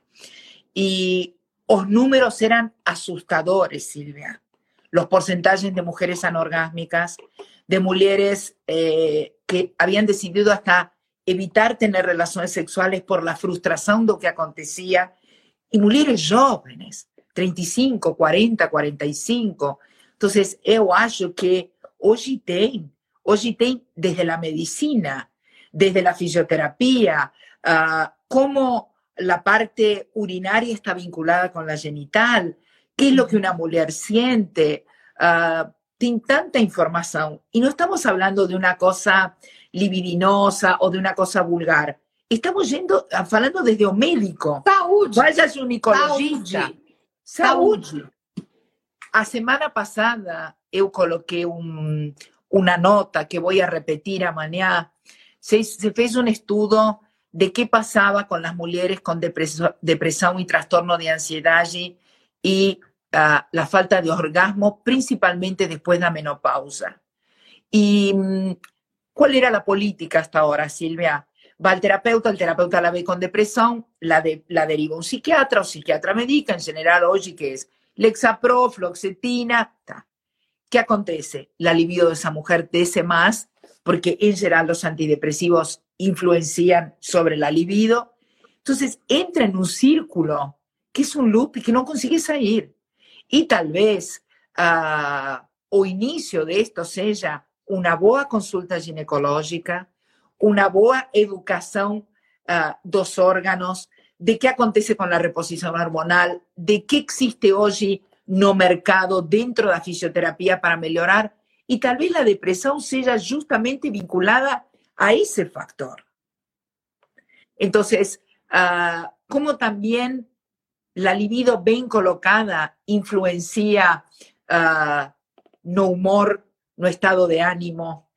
Y los números eran asustadores, Silvia. Los porcentajes de mujeres anorgásmicas, de mujeres eh, que habían decidido hasta evitar tener relaciones sexuales por la frustración de lo que acontecía, y mujeres jóvenes, treinta y cinco, cuarenta, cuarenta y cinco. Entonces, eu acho que hoy tem, hoy tem desde la medicina, desde la fisioterapia, uh, cómo la parte urinaria está vinculada con la genital, qué es lo que una mujer siente. Uh, tiene tanta información. Y no estamos hablando de una cosa libidinosa o de una cosa vulgar. Estamos yendo, hablando desde o médico. Saúde. Vaya al ginecologista. Saúde. Saúde. A semana pasada eu coloquei um, uma nota que vou a repetir amanhã. Se, se fez um estudo de qué pasaba con las mujeres con depresión, depresión y trastorno de ansiedad y uh, la falta de orgasmo, principalmente después de la menopausa. ¿Y um, cuál era la política hasta ahora, Silvia? Va al terapeuta, el terapeuta la ve con depresión, la, de, la deriva un psiquiatra, o psiquiatra medica, en general hoy que es Lexapro, fluoxetina. Ta. ¿Qué acontece? La libido de esa mujer desce más, porque en general los antidepresivos influencian sobre la libido. Entonces entra en un círculo que es un loop y que no consigue salir. Y tal vez uh, o inicio de esto sea una boa consulta ginecológica, una boa educación uh, dos órganos, de qué acontece con la reposición hormonal, de qué existe hoy no mercado dentro de la fisioterapia para mejorar, y tal vez la depresión sea justamente vinculada a ese factor. Entonces, uh, como también la libido bien colocada influencia uh, no humor, no estado de ánimo,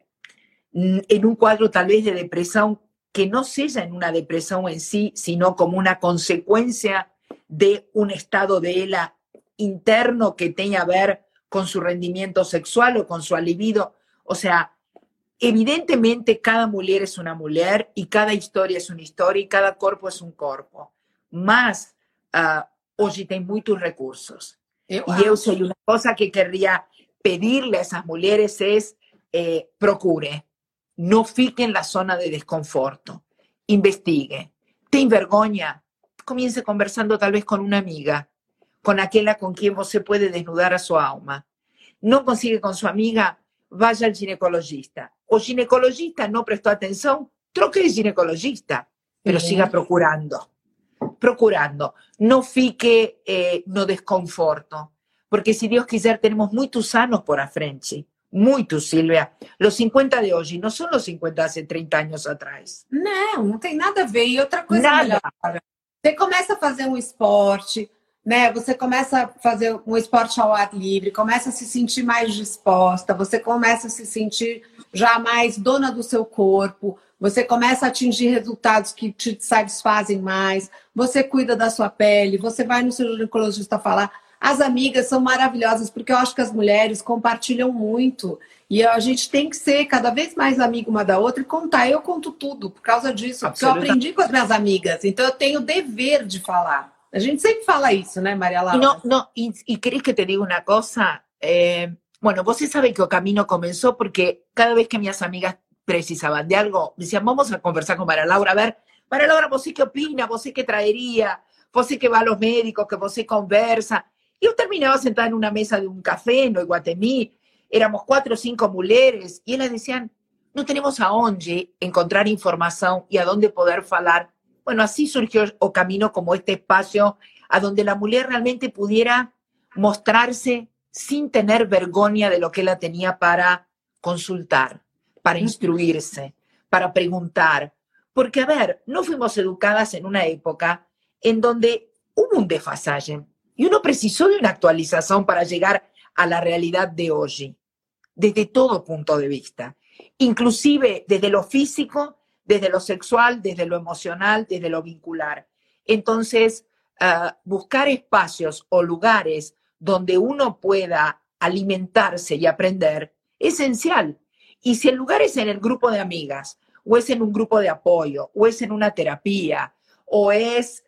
en un cuadro tal vez de depresión que no sea en una depresión en sí, sino como una consecuencia de un estado de ella interno que tenga a ver con su rendimiento sexual o con su libido. O sea, evidentemente cada mujer es una mujer y cada historia es una historia y cada cuerpo es un cuerpo. Mas uh, hoy hay muchos recursos. Eu y yo soy una cosa que querría pedirle a esas mujeres es eh, procure, no fique en la zona de desconforto, investigue, ten vergüenza, comience conversando tal vez con una amiga, con aquella con quien você puede desnudar a su alma. No consigue con su amiga, vaya al ginecologista. O ginecologista no prestó atención, troque de ginecologista, pero sí. Siga procurando, procurando. No fique eh, no desconforto, porque si Dios quiser tenemos muchos años por a frente. Muitos, Silvia. Los cincuenta de hoje não são os cincuenta hace trinta anos atrás. Não, não tem nada a ver. E outra coisa nada. Melhor, você começa a fazer um esporte, né? Você começa a fazer um esporte ao ar livre, começa a se sentir mais disposta, você começa a se sentir já mais dona do seu corpo, você começa a atingir resultados que te satisfazem mais, você cuida da sua pele, você vai no seu ginecologista falar. As amigas são maravilhosas, porque eu acho que as mulheres compartilham muito. E a gente tem que ser cada vez mais amiga uma da outra e contar. Eu conto tudo por causa disso, porque eu aprendi com as minhas amigas. Então eu tenho o dever de falar. A gente sempre fala isso, né, Maria Laura? No, no, y, y querés que te diga una cosa. Eh, bueno, vos sabés que el camino comenzó porque cada vez que mis amigas precisaban de algo, decían, vamos a conversar con María Laura. A ver, María Laura, ¿vos qué opina? ¿Vos qué traería? ¿Vos que va a los médicos? ¿Que vos conversa? Y yo terminaba sentada en una mesa de un café en Guatemí, éramos cuatro o cinco mujeres, y ellas decían, no tenemos a dónde encontrar información y a dónde poder hablar. Bueno, así surgió o camino como este espacio a donde la mujer realmente pudiera mostrarse sin tener vergüenza de lo que ella tenía para consultar, para instruirse, para preguntar. Porque, a ver, no fuimos educadas en una época en donde hubo un desfasaje. Y uno precisó de una actualización para llegar a la realidad de hoy, desde todo punto de vista, inclusive desde lo físico, desde lo sexual, desde lo emocional, desde lo vincular. Entonces, uh, buscar espacios o lugares donde uno pueda alimentarse y aprender es esencial. Y si el lugar es en el grupo de amigas, o es en un grupo de apoyo, o es en una terapia, o es...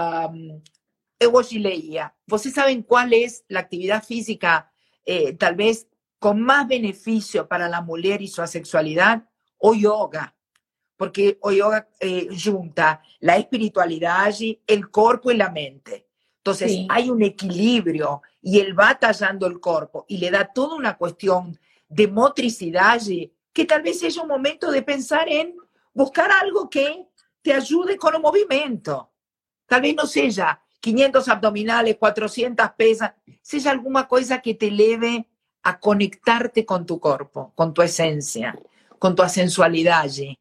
Um, Eu hoje leía, ¿vocês saben cuál es la actividad física eh, tal vez con más beneficio para la mujer y su sexualidad? O yoga. porque o yoga eh, junta a espiritualidade, o corpo e a mente. Então, há um equilíbrio e ele vai tallando o corpo e lhe dá toda uma questão de motricidade que talvez seja um momento de pensar em buscar algo que te ajude com o movimento. Talvez não seja quinhentos abdominales, quatrocentas pesas, seja alguma coisa que te leve a conectar-te com tu corpo, com tua essência, com tua sensualidade.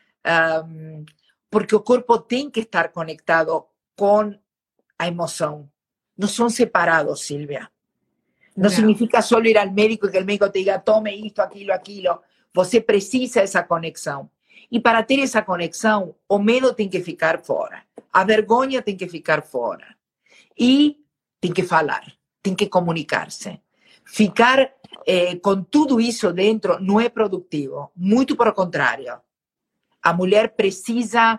Um, porque o corpo tem que estar conectado com a emoção. Não são separados, Silvia. Não, não significa só ir ao médico e que o médico te diga tome isto, aquilo, aquilo. Você precisa dessa conexão. E para ter essa conexão, o medo tem que ficar fora. A vergonha tem que ficar fora. E tem que falar, tem que comunicar-se. Ficar eh, com tudo isso dentro não é produtivo. Muito pelo contrário. A mulher precisa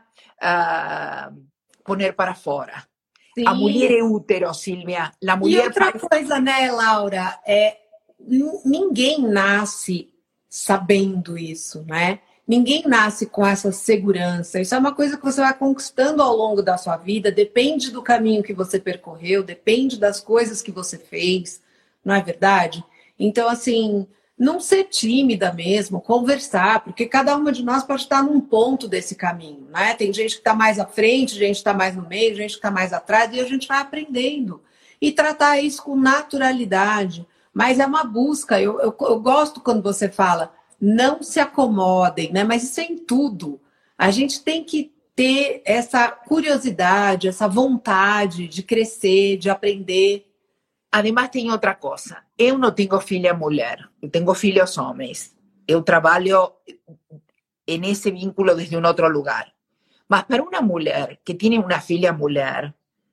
uh, pôr para fora. Sim. A mulher é útero, Silvia. A mulher e outra faz... coisa, né, Laura? É, ninguém nasce sabendo isso, né? Ninguém nasce com essa segurança. Isso é uma coisa que você vai conquistando ao longo da sua vida. Depende do caminho que você percorreu, depende das coisas que você fez, não é verdade? Então, assim, não ser tímida mesmo, conversar, porque cada uma de nós pode estar num ponto desse caminho, né? Tem gente que está mais à frente, gente que está mais no meio, gente que está mais atrás, e a gente vai aprendendo. E tratar isso com naturalidade. Mas é uma busca. Eu, eu, eu gosto quando você fala, não se acomodem, né? Mas isso é em tudo. A gente tem que ter essa curiosidade, essa vontade de crescer, de aprender. Además, tem outra coisa. Eu não tenho filha mulher, eu tenho filhos homens. Eu trabalho nesse vínculo desde um outro lugar. Mas para uma mulher que tem uma filha mulher,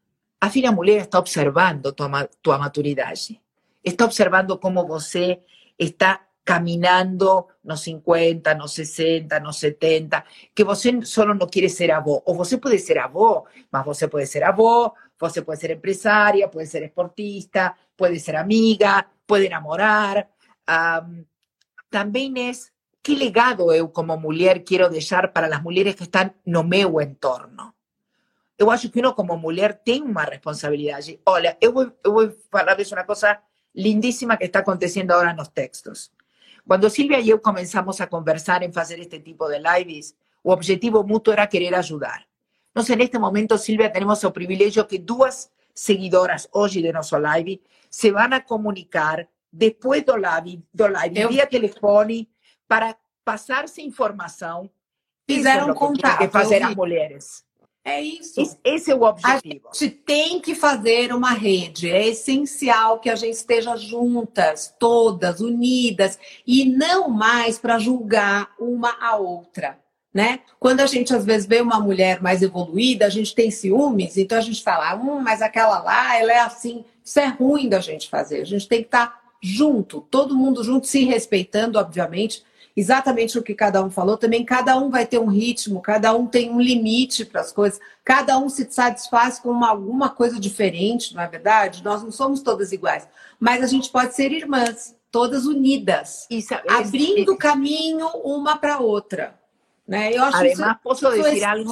a filha mulher está observando tua, tua maturidade. Está observando como você está caminhando nos cincuenta, nos sessenta, nos setenta, que você só não quer ser avó. Ou você pode ser avó, mas você pode ser avó, você pode ser empresária, pode ser esportista, pode ser amiga, pode namorar. Um, também é que legado eu, como mulher, quero deixar para as mulheres que estão no meu entorno. Eu acho que uno, como mulher, tem uma responsabilidade. Olha, eu vou, eu vou falar-lhes uma coisa lindíssima que está acontecendo agora nos textos. Quando Silvia e eu começamos a conversar em fazer este tipo de lives, o objetivo mútuo era querer ajudar. Nós, neste momento, Silvia, temos o privilégio que duas seguidoras hoje de nosso live se vão a comunicar depois do live, do live eu... via telefone, para passar-se informação. Fizeram um contato. Que fazer as mulheres. É isso. Esse é o objetivo. A gente tem que fazer uma rede. É essencial que a gente esteja juntas, todas, unidas, e não mais para julgar uma a outra, né? Quando a gente, às vezes, vê uma mulher mais evoluída, a gente tem ciúmes, então a gente fala, hum, mas aquela lá, ela é assim. Isso é ruim da gente fazer. A gente tem que estar junto, todo mundo junto, se respeitando, obviamente. Exatamente o que cada um falou, também cada um vai ter um ritmo, cada um tem um limite para as coisas, cada um se satisfaz com uma, alguma coisa diferente, não é verdade? Nós não somos todas iguais, mas a gente pode ser irmãs, todas unidas, isso, abrindo isso. caminho uma para outra. Né? Eu acho Además, isso, posso isso dizer algo?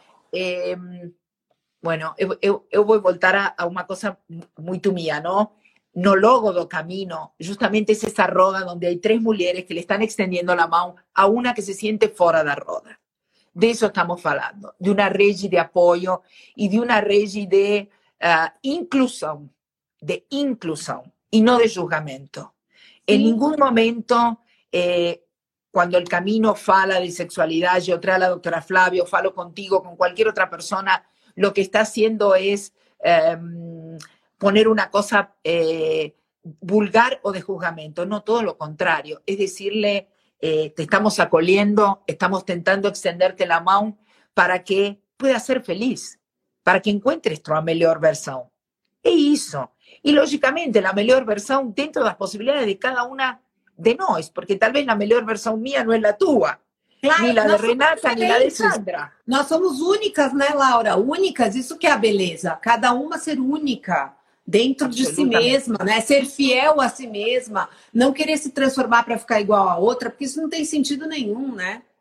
Eh, bueno, eu, eu, eu vou voltar a, a uma coisa muito minha, não? No logo do camino, justamente es esa roda donde hay tres mujeres que le están extendiendo la mano a una que se siente fuera da roda. De eso estamos hablando, de una rede de apoyo y de una rede de uh, inclusión, de inclusión y no de juzgamento. Sí. En ningún momento, eh, cuando el camino fala de sexualidad, yo trae a la doctora Flavio, falo contigo, con cualquier otra persona, lo que está haciendo es... Um, poner una cosa eh, vulgar o de juzgamento, no, todo lo contrario, es decirle, eh, te estamos acoliendo, estamos intentando extenderte la mano para que puedas ser feliz, para que encuentres tu mejor versión. E isso. Y lógicamente la mejor versión dentro de las posibilidades de cada una de nós, porque tal vez la mejor versión mía no es la tuya. Claro, ni la de Renata, ni la de Sandra. Nós somos únicas, né, Laura? Únicas, isso que é a beleza. Cada uma ser única. Dentro de si mesma, né? Ser fiel a si mesma, não querer se transformar para ficar igual a outra, porque isso não tem sentido nenhum, né?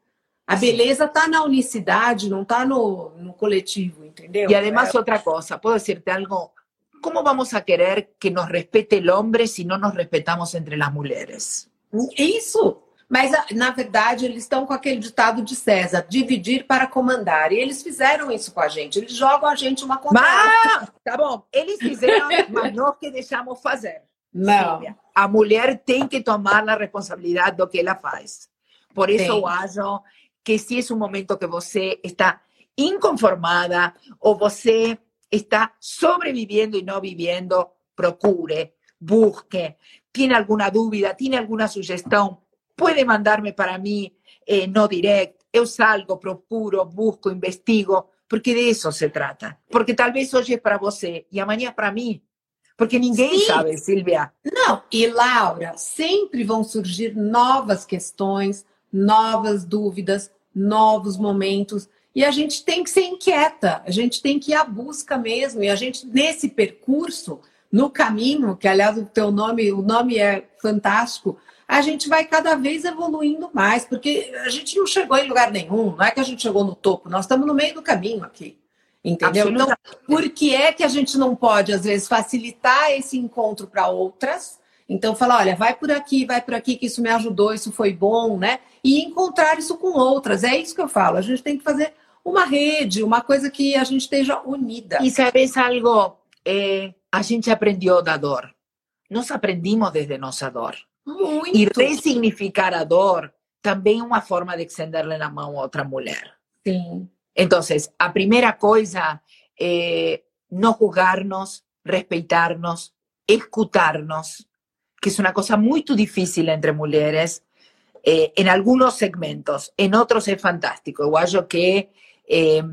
A beleza está na unicidade, não está no, no coletivo, entendeu? Y además É. otra cosa, ¿puedo decirte algo? ¿Cómo vamos a querer que nos respete el hombre si no nos respetamos entre las mujeres? Isso! Mas, na verdade, eles estão com aquele ditado de César, dividir para comandar. E eles fizeram isso com a gente. Eles jogam a gente uma contra Mas, tá bom, eles fizeram, mas nós que deixamos fazer. Não. Silvia, a mulher tem que tomar a responsabilidade do que ela faz. Por isso Tem. eu acho que se é um momento que você está inconformada ou você está sobrevivendo e não vivendo, procure, busque. Tiene alguna dúvida, tiene alguna sugestão, puede mandarme para mí eh, no direct. Eu salgo, procuro, busco, investigo, porque de eso se trata. Porque tal vez hoje é para você e amanhã é para mim. Porque ninguém Sim. sabe, Silvia. Não, e Laura, sempre vão surgir novas questões, novas dúvidas, novos momentos. E a gente tem que ser inquieta, a gente tem que ir à busca mesmo. E a gente, nesse percurso, no caminho, que aliás o teu nome, o nome é fantástico, a gente vai cada vez evoluindo mais, porque a gente não chegou em lugar nenhum, não é que a gente chegou no topo, nós estamos no meio do caminho aqui, entendeu? Então, por que é que a gente não pode, às vezes, facilitar esse encontro para outras? Então, falar, olha, vai por aqui, vai por aqui, que isso me ajudou, isso foi bom, né? E encontrar isso com outras, é isso que eu falo, a gente tem que fazer uma rede, uma coisa que a gente esteja unida. E sabes algo? Eh, a gente aprendeu da dor. Nós aprendimos desde nossa dor. Muito. E ressignificar a dor também é uma forma de estender-lhe na mão a outra mulher. Sim. Então, a primeira coisa é não julgar-nos, respeitar-nos, escutar-nos, que é uma coisa muito difícil entre mulheres, eh, em alguns segmentos, em outros é fantástico. Eu acho que eh,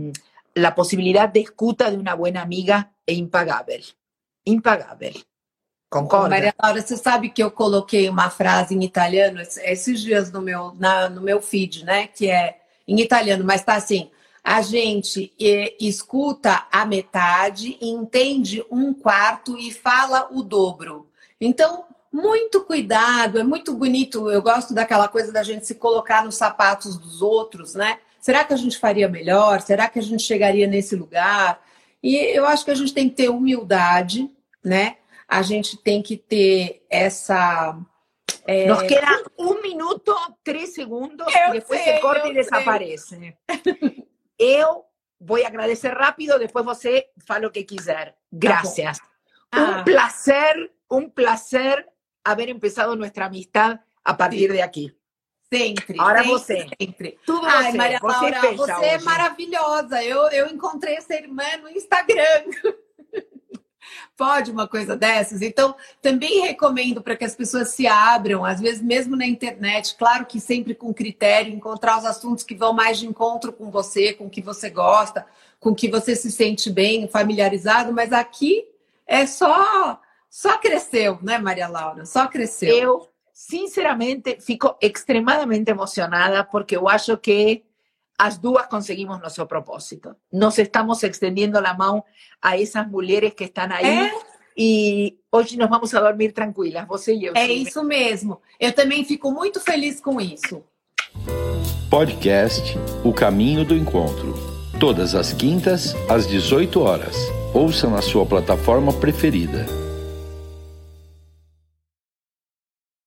a possibilidade de escuta de uma boa amiga é impagável. Impagável. Concorda? Maria Laura, você sabe que eu coloquei uma frase em italiano esses dias no meu, na, no meu feed, né? Que é em italiano, mas tá assim: a gente eh, escuta a metade, entende um quarto e fala o dobro. Então, muito cuidado, é muito bonito. Eu gosto daquela coisa da gente se colocar nos sapatos dos outros, né? Será que a gente faria melhor? Será que a gente chegaria nesse lugar? E eu acho que a gente tem que ter humildade, né? A gente tem que ter essa... É... Nos queda um minuto, três segundos, eu depois sei, se corta eu e desaparece. Eu vou agradecer rápido, depois você fala o que quiser. Gracias. Tá um ah. placer, um placer haber empezado nossa amistad a partir de aqui. Sempre. Agora sempre, você. Sempre. Tudo Ai, você. Maria Você Laura, fecha você hoje. é maravilhosa. Eu, eu encontrei essa irmã no Instagram. Pode uma coisa dessas? Então, também recomendo para que as pessoas se abram, às vezes mesmo na internet, claro que sempre com critério, encontrar os assuntos que vão mais de encontro com você, com o que você gosta, com o que você se sente bem, familiarizado, mas aqui é só, só cresceu, né, Maria Laura? Só cresceu. Eu, sinceramente, fico extremadamente emocionada porque eu acho que as duas conseguimos nosso propósito. Nós estamos estendendo a mão a essas mulheres que estão aí É? e hoje nós vamos a dormir tranquilas, você e eu. É Silvia. isso mesmo. Eu também fico muito feliz com isso. Podcast O Caminho do Encontro. Todas as quintas, às dezoito horas. Ouça na sua plataforma preferida.